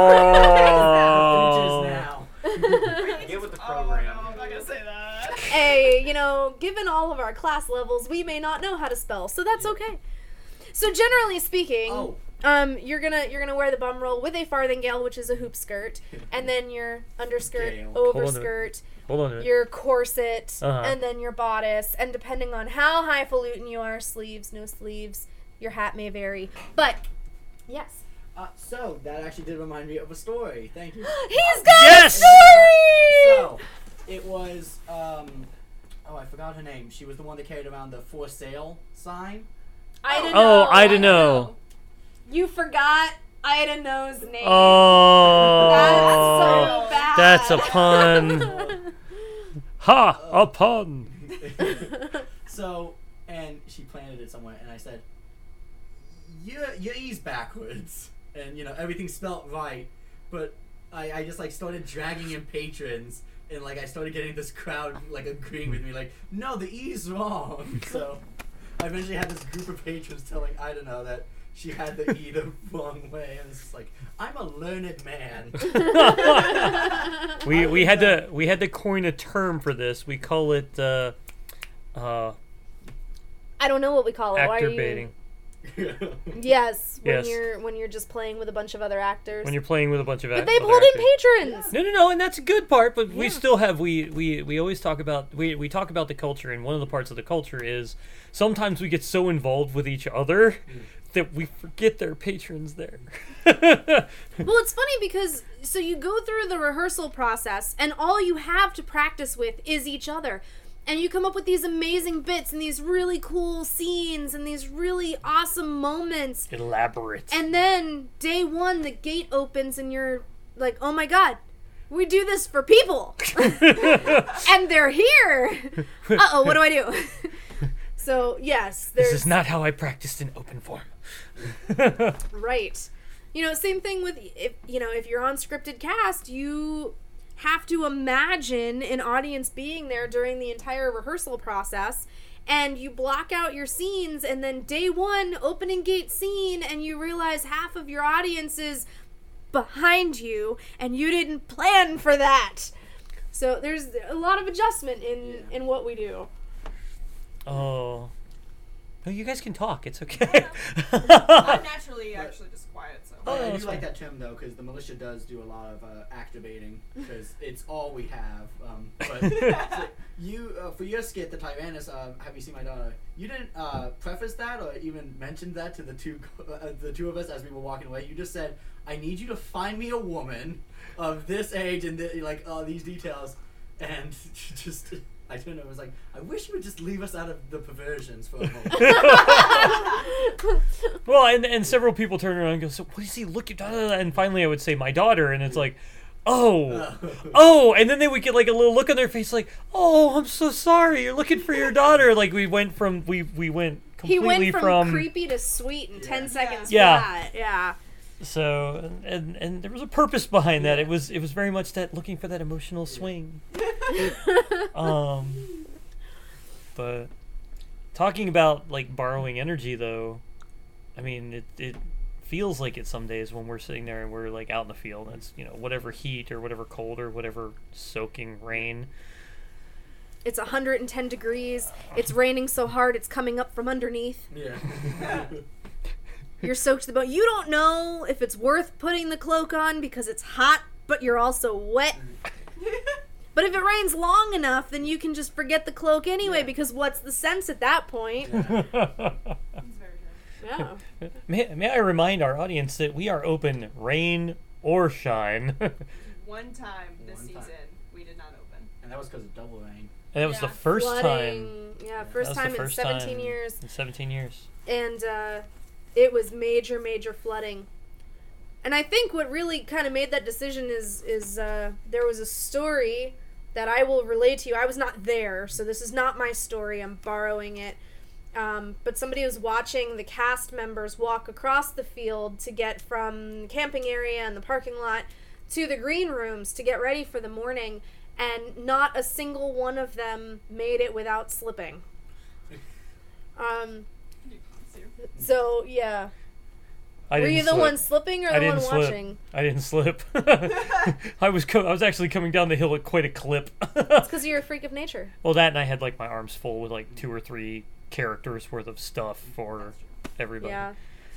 Oh. Inches now. Get with the Oh, program. no, I'm not gonna say that. Hey, given all of our class levels, we may not know how to spell, so that's okay. So generally speaking, Oh. you're gonna wear the bum roll with a farthingale, which is a hoop skirt, and then your underskirt, Gale. Hold on a overskirt, Hold on a minute. your corset, Uh-huh. and then your bodice, and depending on how highfalutin you are, sleeves, no sleeves, your hat may vary. But yes, So, that actually did remind me of a story. Thank you. he's got Yes! a story. So, it was, oh, I forgot her name. She was the one that carried around the for sale sign. I didn't Oh, know. Ida know. You forgot Ida Know's name. Oh. That's so bad. That's a pun. Ha! A pun. So, and she planted it somewhere, and I said, your E's backwards. And, everything spelt right, but I just, started dragging in patrons, and, I started getting this crowd, agreeing with me, no, the E's wrong. So, I eventually had this group of patrons telling Ida know that she had the E the wrong way, and it's just I'm a learned man. We had to coin a term for this. We call it I don't know what we call it. Why actor are you? baiting. Yes, Yes. when you're just playing with a bunch of other actors. When you're playing with a bunch of but other they pulled in actors. patrons. No, and that's a good part. But we still have we always talk about we talk about the culture, and one of the parts of the culture is sometimes we get so involved with each other that we forget there are patrons there. Well, it's funny because so you go through the rehearsal process, and all you have to practice with is each other. And you come up with these amazing bits and these really cool scenes and these really awesome moments. Elaborate. And then day one, the gate opens and you're like, oh my God, we do this for people. And they're here. Uh-oh, what do I do? So, yes. This is not how I practiced in open form. Right. Same thing with, if you're on scripted cast, you have to imagine an audience being there during the entire rehearsal process, and you block out your scenes, and then day one, opening gate scene, and you realize half of your audience is behind you, and you didn't plan for that. So there's a lot of adjustment in what we do. Oh. No, you guys can talk. It's okay. I'm naturally actually just quiet, so. Oh, I that's do like fine. that term though, because the militia does do a lot of activating, because it's all we have. But so you, for your skit, the Tyrannus, Have You Seen My Daughter? You didn't preface that or even mention that to the two of us as we were walking away. You just said, "I need you to find me a woman of this age and these details," and just. I don't know. It was I wish you would just leave us out of the perversions for a moment. Well, and several people turn around and go, so what is he looking at? And finally I would say my daughter, and it's oh, and then they would get a little look on their face oh, I'm so sorry, you're looking for your daughter. We went completely He went from creepy to sweet in 10 seconds Yeah. flat. Yeah. So and there was a purpose behind that. It was very much that looking for that emotional swing. But talking about borrowing energy though, I mean it feels like it some days when we're sitting there and we're out in the field and it's whatever heat or whatever cold or whatever soaking rain. It's 110 degrees. It's raining so hard it's coming up from underneath. Yeah. You're soaked to the bone. You don't know if it's worth putting the cloak on because it's hot, but you're also wet. But if it rains long enough, then you can just forget the cloak anyway, because what's the sense at that point? It's very true. Yeah. May I remind our audience that we are open rain or shine. One time this One time. season, we did not open. And that was because of double rain. And that was the Yeah. first time. Flooding. Yeah, That first was the time in first 17 time years. In 17 years. And it was major flooding. And I think what really kind of made that decision is there was a story that I will relay to you. I was not there, so this is not my story. I'm borrowing it. But somebody was watching the cast members walk across the field to get from the camping area and the parking lot to the green rooms to get ready for the morning, and not a single one of them made it without slipping. So, yeah. I Were didn't you the slip. one slipping or I the one didn't slip. watching? I didn't slip. I was actually coming down the hill at quite a clip. It's because you're a freak of nature. Well, that and I had like my arms full with like 2 or 3 characters worth of stuff for everybody. Yeah.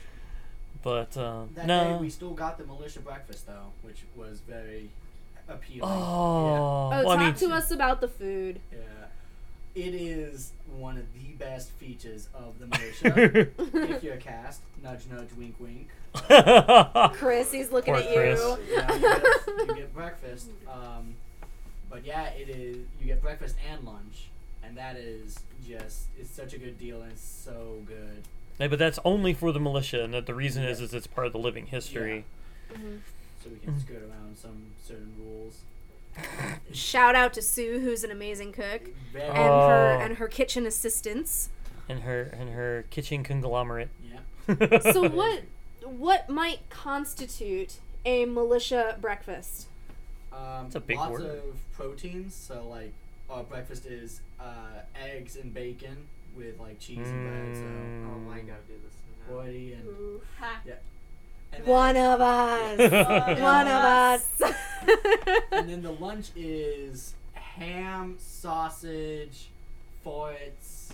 But That day no. we still got the militia breakfast though, which was very appealing. Oh. Oh, well, I mean, talk to us about the food. Yeah. It is one of the best features of the militia. If you're a cast, nudge nudge, wink wink. Chris, he's looking Poor at Chris. you. Yeah, you get breakfast. But yeah, it is. You get breakfast and lunch, and that is it's such a good deal and it's so good. Yeah, but that's only for the militia, and that the reason is it's part of the living history. So we can skirt around some certain rules. Shout out to Sue, who's an amazing cook, Very and Oh. her kitchen assistants. And her kitchen conglomerate. yeah. So what might constitute a militia breakfast? It's a big lots word. of proteins. So like our breakfast is eggs and bacon with like cheese and bread. So Oh, why you gotta do this? now? woody and Ha. and then, One of us. One of us. and then the lunch is ham, sausage, forts,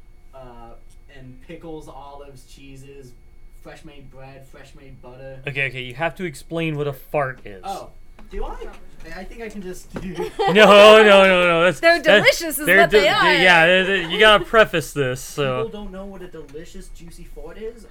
and pickles, olives, cheeses, fresh made bread, fresh made butter. Okay, you have to explain what a fart is. Oh, do I? I think I can just. No. That's They're delicious, is they're what they are. Yeah, you gotta preface this. People So don't know what a delicious, juicy fort is.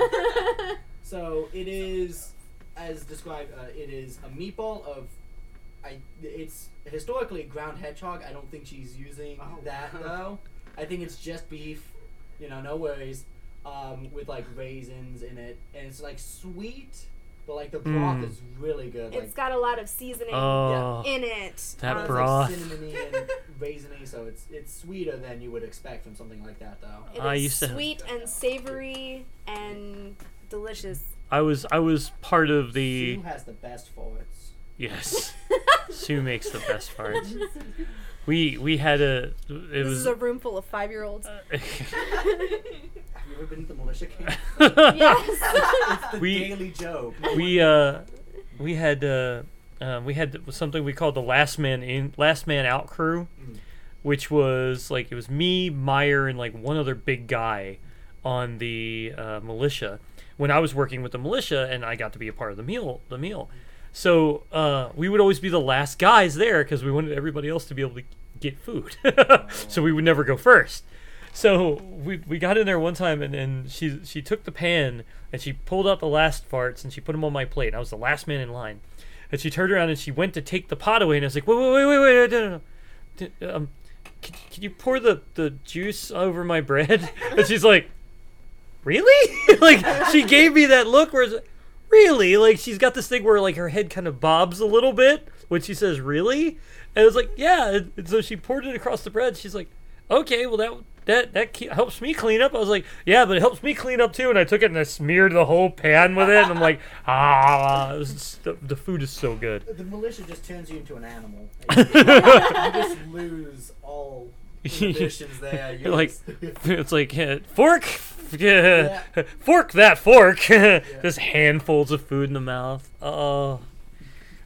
So it is, as described, it is a meatball of. It's historically ground hedgehog. I don't think she's using that though. I think it's just beef. No worries. With like raisins in it, and it's like sweet, but like the broth is really good. It's got a lot of seasoning oh, in it. that It's broth. like cinnamony and raisiny, so it's sweeter than you would expect from something like that though. It I is used to have- sweet and savory and delicious. I was part of the Sue has the best forts. yes. Sue makes the best farts. We had a it This was is a room full of 5-year-olds. Have you ever been to the militia camp? Yes. It's the We- daily joke. we had something we called the last man out crew, which was like it was me, Meyer, and like one other big guy on the militia when I was working with the militia, and I got to be a part of the meal. So we would always be the last guys there because we wanted everybody else to be able to get food, so we would never go first. So we got in there one time, and she took the pan and she pulled out the last farts and she put them on my plate. And I was the last man in line, and she turned around and she went to take the pot away, and I was like, wait, no. Can you pour the juice over my bread? And she's like, really? Like she gave me that look where it's like, really? Like she's got this thing where like her head kind of bobs a little bit when she says really, and it was like yeah. And so she poured it across the bread. She's like, okay, well that helps me clean up. I was like, yeah, but it helps me clean up too. And I took it and I smeared the whole pan with it. And I'm like, the food is so good. The militia just turns you into an animal. You just lose all inhibitions there. You're like, just- it's like fork, Yeah. fork that fork. Just handfuls of food in the mouth. Oh,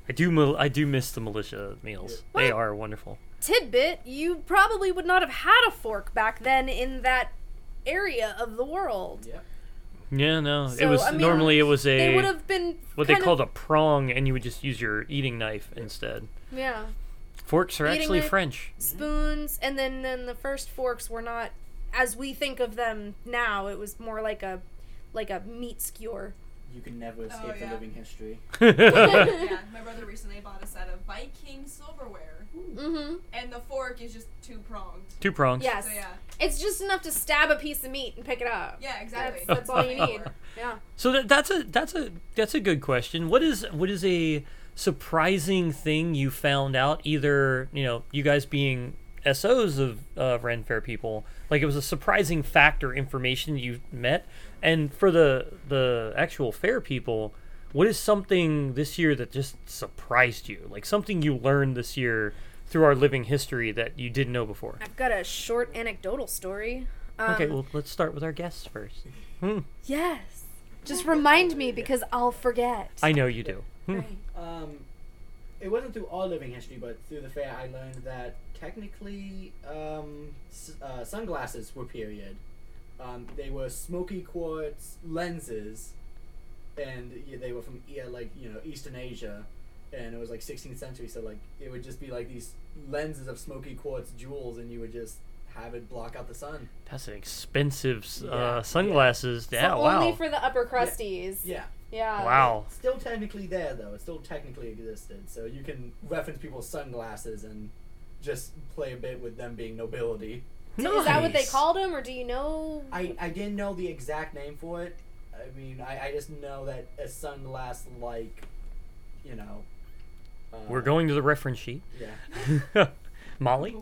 I do miss the militia meals. Yeah. They Well- are wonderful. Tidbit, you probably would not have had a fork back then in that area of the world. Yep. Yeah, no. So, it was I mean, normally it was They would a have been what they kind called of, a prong, and you would just use your eating knife instead. yeah, Forks are Eating actually knife. French. spoons, and then the first forks were not as we think of them now. It was more like a meat skewer. You can never escape Oh, the yeah. living history. Yeah, my brother recently bought a set of Viking silverware, Mm-hmm. and the fork is just 2-pronged. 2 prongs. Yes, So yeah, it's just enough to stab a piece of meat and pick it up. yeah, exactly. That's all you need. For. Yeah. So that's a good question. What is a surprising thing you found out? Either you guys being SOs of Ren Fair people, like it was a surprising fact or information you met, and for the actual fair people, what is something this year that just surprised you? Like something you learned this year through our living history that you didn't know before. I've got a short anecdotal story. Okay, well let's start with our guests first. Yes. Just remind me because I'll forget. I know you do. Right. It wasn't through all living history, but through the fair, I learned that technically sunglasses were period. They were smoky quartz lenses, and they were from Eastern Asia, and it was like 16th century. So like it would just be like these lenses of smoky quartz jewels, and you would just have it block out the sun. That's an expensive Yeah. sunglasses. Yeah, So wow. only for the upper crusties. Yeah. Yeah. Wow. Still technically there though. It still technically existed. So you can reference people's sunglasses and just play a bit with them being nobility. So is that what they Nice. called them, or do you know? I didn't know the exact name for it. I mean, I just know that a sunglass like, We're going to the reference sheet. Yeah. Molly?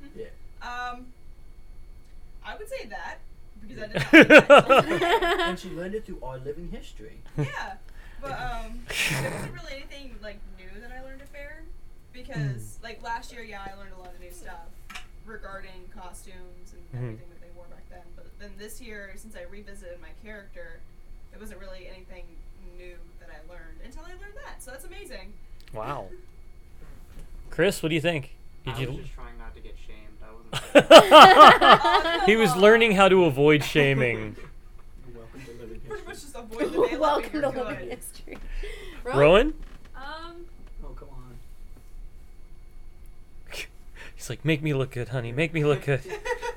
I would say that because I did not read that. And she learned it through our living history. Yeah, but there wasn't really anything like new that I learned at fair because like last year, yeah, I learned a lot of new stuff regarding costumes and everything that they wore back then. But then this year, since I revisited my character, there wasn't really anything new that I learned until I learned that. So that's amazing. Wow. Chris, what do you think? I Did was you? just trying not to get shamed. I wasn't. He was learning how to avoid shaming. Welcome to living Pretty much history. just avoid the name. Welcome to You're Living good. History. Rowan? Oh, come on. He's like, make me look good, honey. Make me look good.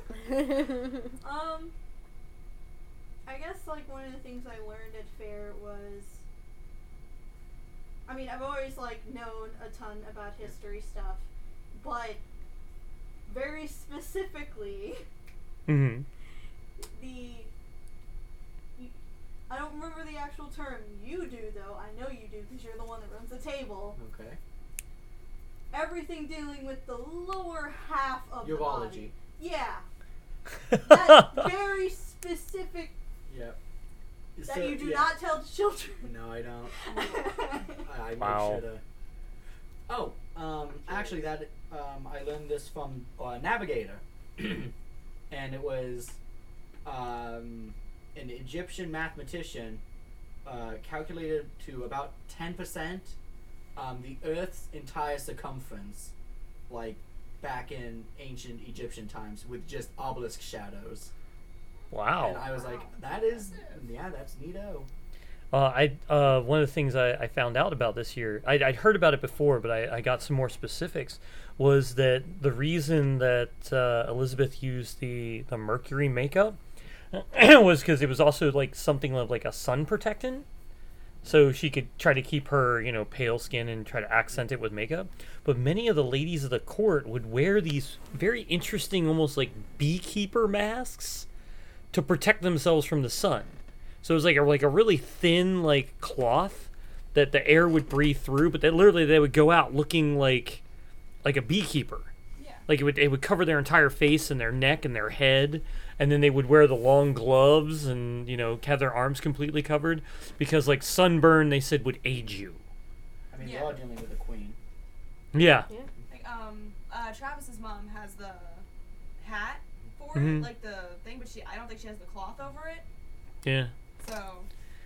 I guess like one of the things I learned at fair was, I mean, I've always like known a ton about history stuff, but very specifically Mm-hmm. I don't remember the actual term. You do though. I know you do because you're the one that runs the table. Okay. Everything dealing with the lower half of the body. Urology. Yeah. That very specific Yep. that So, you do yeah. not tell children. No, I don't. I Wow. made sure to. Oh, actually, that I learned this from Navigator, and it was an Egyptian mathematician calculated to about 10% the Earth's entire circumference, like back in ancient Egyptian times, with just obelisk shadows. And Wow. I was like, that's neato. One of the things I found out about this year, I'd heard about it before, but I got some more specifics, was that the reason that Elizabeth used the mercury makeup was because it was also like something like a sun protectant. So she could try to keep her, pale skin and try to accent it with makeup. But many of the ladies of the court would wear these very interesting, almost like beekeeper masks to protect themselves from the sun. So it was like a really thin like cloth that the air would breathe through, but they would go out looking like a beekeeper. Yeah. Like it would cover their entire face and their neck and their head, and then they would wear the long gloves and have their arms completely covered because like sunburn they said would age you. I mean, Yeah. you're dealing with a queen. Yeah. Like, Travis's mom has the hat for Mhm. it, like the thing, but I don't think she has the cloth over it. Yeah. So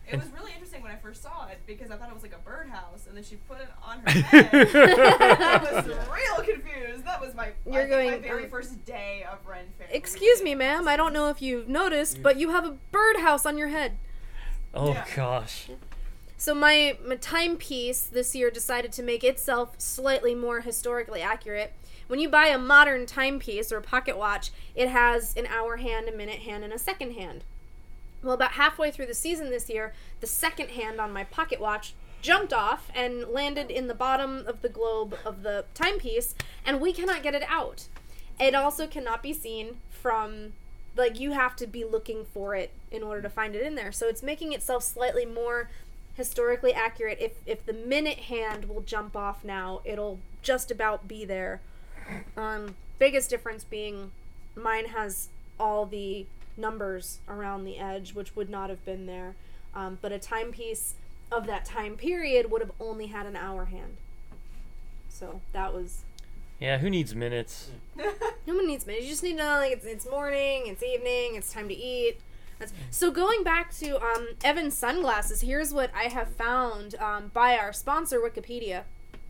It was really interesting when I first saw it because I thought it was like a birdhouse, and then she put it on her head. I was real confused. That was my my very first day of Ren Fair. Excuse me, ma'am. I don't know if you've noticed, but you have a birdhouse on your head. Oh Yeah. gosh. So my timepiece this year decided to make itself slightly more historically accurate. When you buy a modern timepiece or a pocket watch, it has an hour hand, a minute hand, and a second hand. Well, about halfway through the season this year, the second hand on my pocket watch jumped off and landed in the bottom of the globe of the timepiece, and we cannot get it out. It also cannot be seen from, like, you have to be looking for it in order to find it in there. So it's making itself slightly more historically accurate. If the minute hand will jump off now, it'll just about be there. Biggest difference being mine has all the numbers around the edge, which would not have been there. But a timepiece of that time period would have only had an hour hand. So that was... Yeah, who needs minutes? No one needs minutes. You just need to know, like, it's morning, it's evening, it's time to eat. So going back to Evan's sunglasses, here's what I have found by our sponsor, Wikipedia.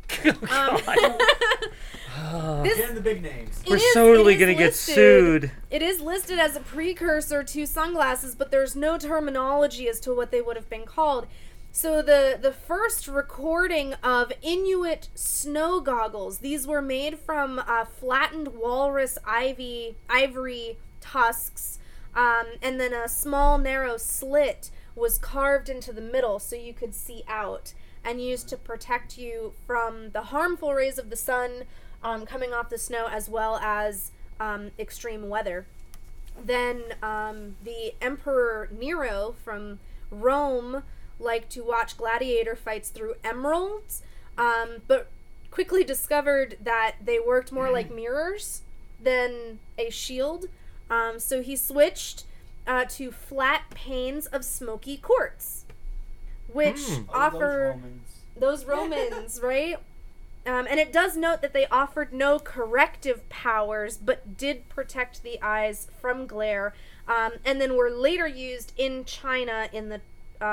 Getting the big names. We're totally gonna get sued. It is listed as a precursor to sunglasses, but there's no terminology as to what they would have been called. So the first recording of Inuit snow goggles, these were made from flattened walrus ivory tusks, and then a small narrow slit was carved into the middle so you could see out, and used to protect you from the harmful rays of the sun coming off the snow, as well as extreme weather. Then the Emperor Nero from Rome liked to watch gladiator fights through emeralds, but quickly discovered that they worked more like mirrors than a shield. So he switched to flat panes of smoky quartz, which offer those Romans, right? And it does note that they offered no corrective powers, but did protect the eyes from glare, and then were later used in China in the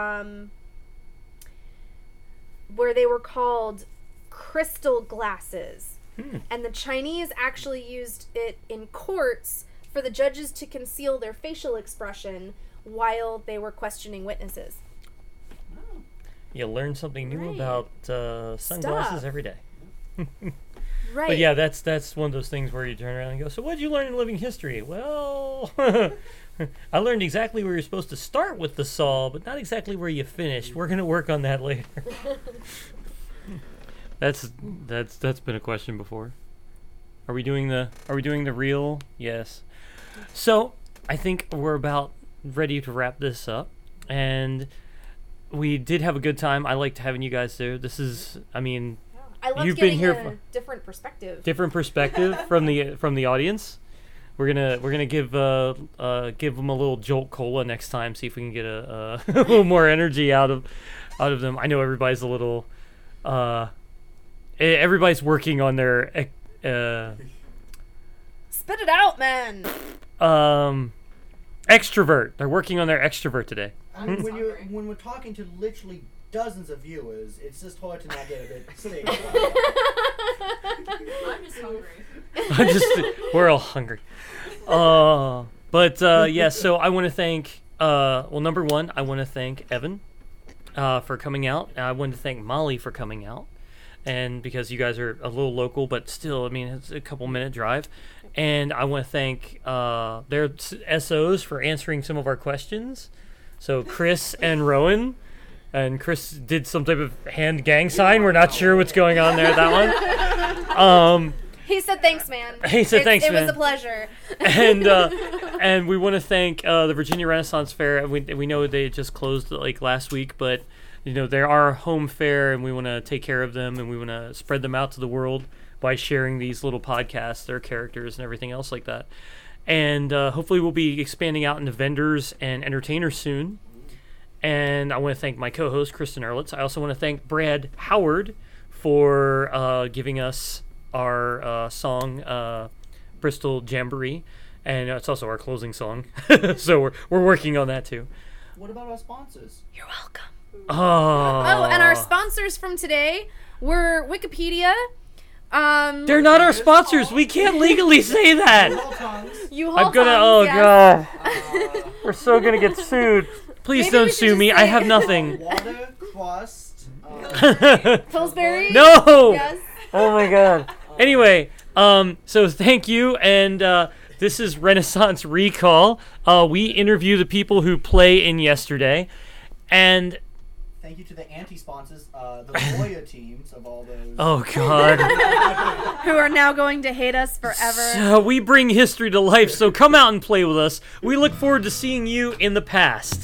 where they were called crystal glasses. And the Chinese actually used it in courts for the judges to conceal their facial expression while they were questioning witnesses. You learn something new about sunglasses Stuff. every day. Right. But yeah, that's one of those things where you turn around and go, so what did you learn in living history? Well, I learned exactly where you're supposed to start with the saw, but not exactly where you finished. We're going to work on that later. That's been a question before. Are we doing the reel? Yes. So, I think we're about ready to wrap this up, and we did have a good time. I liked having you guys there. This is, I mean, I loved you've getting been here a different perspective. Different perspective from the audience. We're gonna give them a little Jolt Cola next time. See if we can get a little more energy out of them. I know everybody's a little. Everybody's working on their. Spit it out, man. Extrovert. They're working on their extrovert today. I mean, when we're talking to literally dozens of viewers, it's just hard to not get a bit sick. I'm just hungry. We're all hungry. Yeah, so I want to thank, number one, I want to thank Evan for coming out. I want to thank Molly for coming out. And because you guys are a little local, but still, I mean, it's a couple-minute drive. And I want to thank their SOs for answering some of our questions. So Chris and Rowan. And Chris did some type of hand gang sign. We're not sure what's going on there, that one. He said thanks, man. Thanks, man. It man. was a pleasure. And we want to thank the Virginia Renaissance Fair. We know they just closed like last week, but you know they're our home fair, and we want to take care of them, and we want to spread them out to the world by sharing these little podcasts, their characters, and everything else like that. And hopefully we'll be expanding out into vendors and entertainers soon. And I want to thank my co-host, Kristen Ehrlitz. I also want to thank Brad Howard for giving us our song, Bristol Jamboree. And it's also our closing song. So we're working on that too. What about our sponsors? You're welcome. Oh, And our sponsors from today were Wikipedia. They're not our sponsors. We can't legally say that. Roll tongues. I'm gonna. Oh god, we're so gonna get sued. Please Maybe don't we should sue just me. I say- have nothing. Water, crust. Pillsbury? No. Yes. Oh my god. Anyway, so thank you, and this is Renaissance Recall. We interview the people who play in Yesterday, and Thank you to the anti-sponsors, the lawyer teams of all those. oh god. Who are now going to hate us forever. So we bring history to life, so come out and play with us. We look forward to seeing you in the past.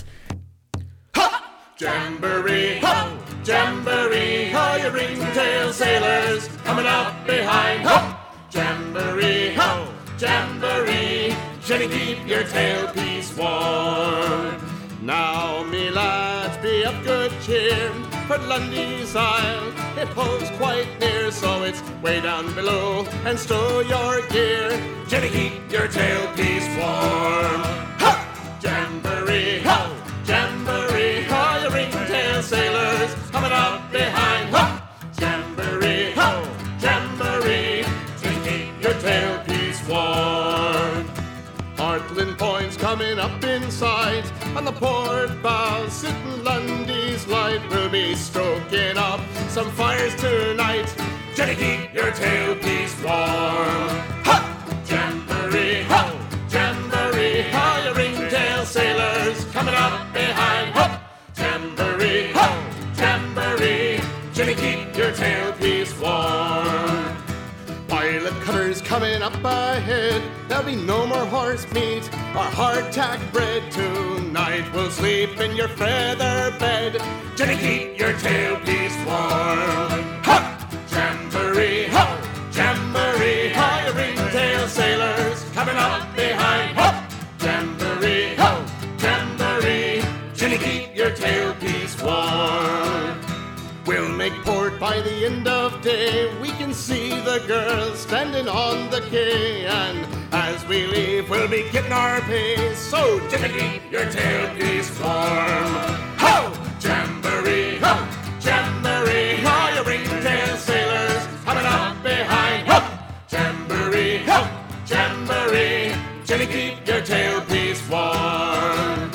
Jamboree, ho! Jamboree, ho! You ringtail sailors coming up behind, ho! Jamboree, ho! Jamboree, Jenny, keep your tailpiece warm. Now, me lads, be of good cheer, for Lundy's Isle it pulls quite near, so it's way down below, and stow your gear. Jenny, keep your tailpiece warm. Ha! Jamboree, ho! Jamboree, ho! You ringtail sailors coming up behind, ho! Jamboree, ho! Jamboree, Jenny, keep your tailpiece warm. Heartland Point's coming up in sight, on the port bow, sitting Lundy's light. We'll be stroking up some fires tonight. Jenny, keep your tailpiece warm. Ha! Jamboree, ho! Jamboree, ho! You ringtail sailors coming up behind, ho! Jamboree, ho! Jamboree, Jenny, keep your tailpiece warm. Pilot cutters coming up ahead. There'll be no more horse meat or hardtack bread tonight. We'll sleep in your feather bed. Jenny, keep your tailpiece warm. Ha! Jamboree, ho! Jamboree, ho! You ringtail sailors coming up behind. Ho! Jamboree, ho! Jamboree, Jenny, keep your tailpiece warm. We'll make port by the end of day. We can see the girls standing on the quay, and as we leave, we'll be getting our pay. So, Jenny, keep your tailpiece warm. Ho! Jamboree, ho! Jamboree, ho! You ringtail sailors coming up behind. Ho! Jamboree, ho! Jamboree, Jenny, keep your tailpiece warm.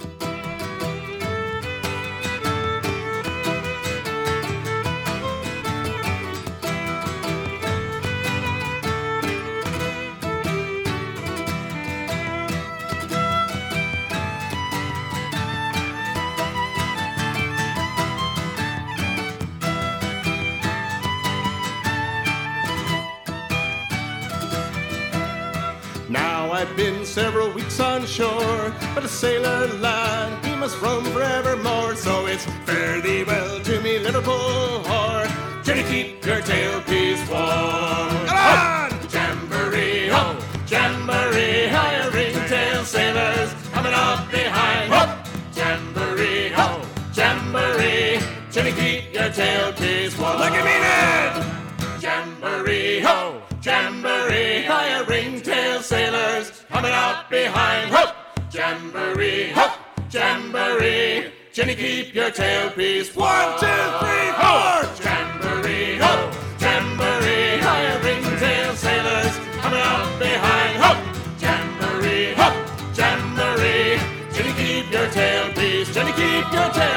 Now I've been several weeks on shore, but a sailor lad, he must roam forevermore. So it's fare thee well to me Liverpool whore. Jenny, keep your tailpiece warm. Come on! Jamboree, ho! Jamboree, ho! You ringtail sailors coming up behind. Ho! Jamboree, ho! Jamboree, Jenny, keep your tailpiece warm. Look at me now! Jamboree, ho! Jamboree, ho! You ringtail sailors coming up behind. Ho! Jamboree, ho! Jamboree, Jenny, keep your tailpiece warm. 1, 2, 3, 4! Jamboree, ho! Jamboree, ho! You ringtail sailors coming up behind. Ho! Jamboree, ho! Jamboree, Jenny, keep your tailpiece. Jenny, keep your tailpiece.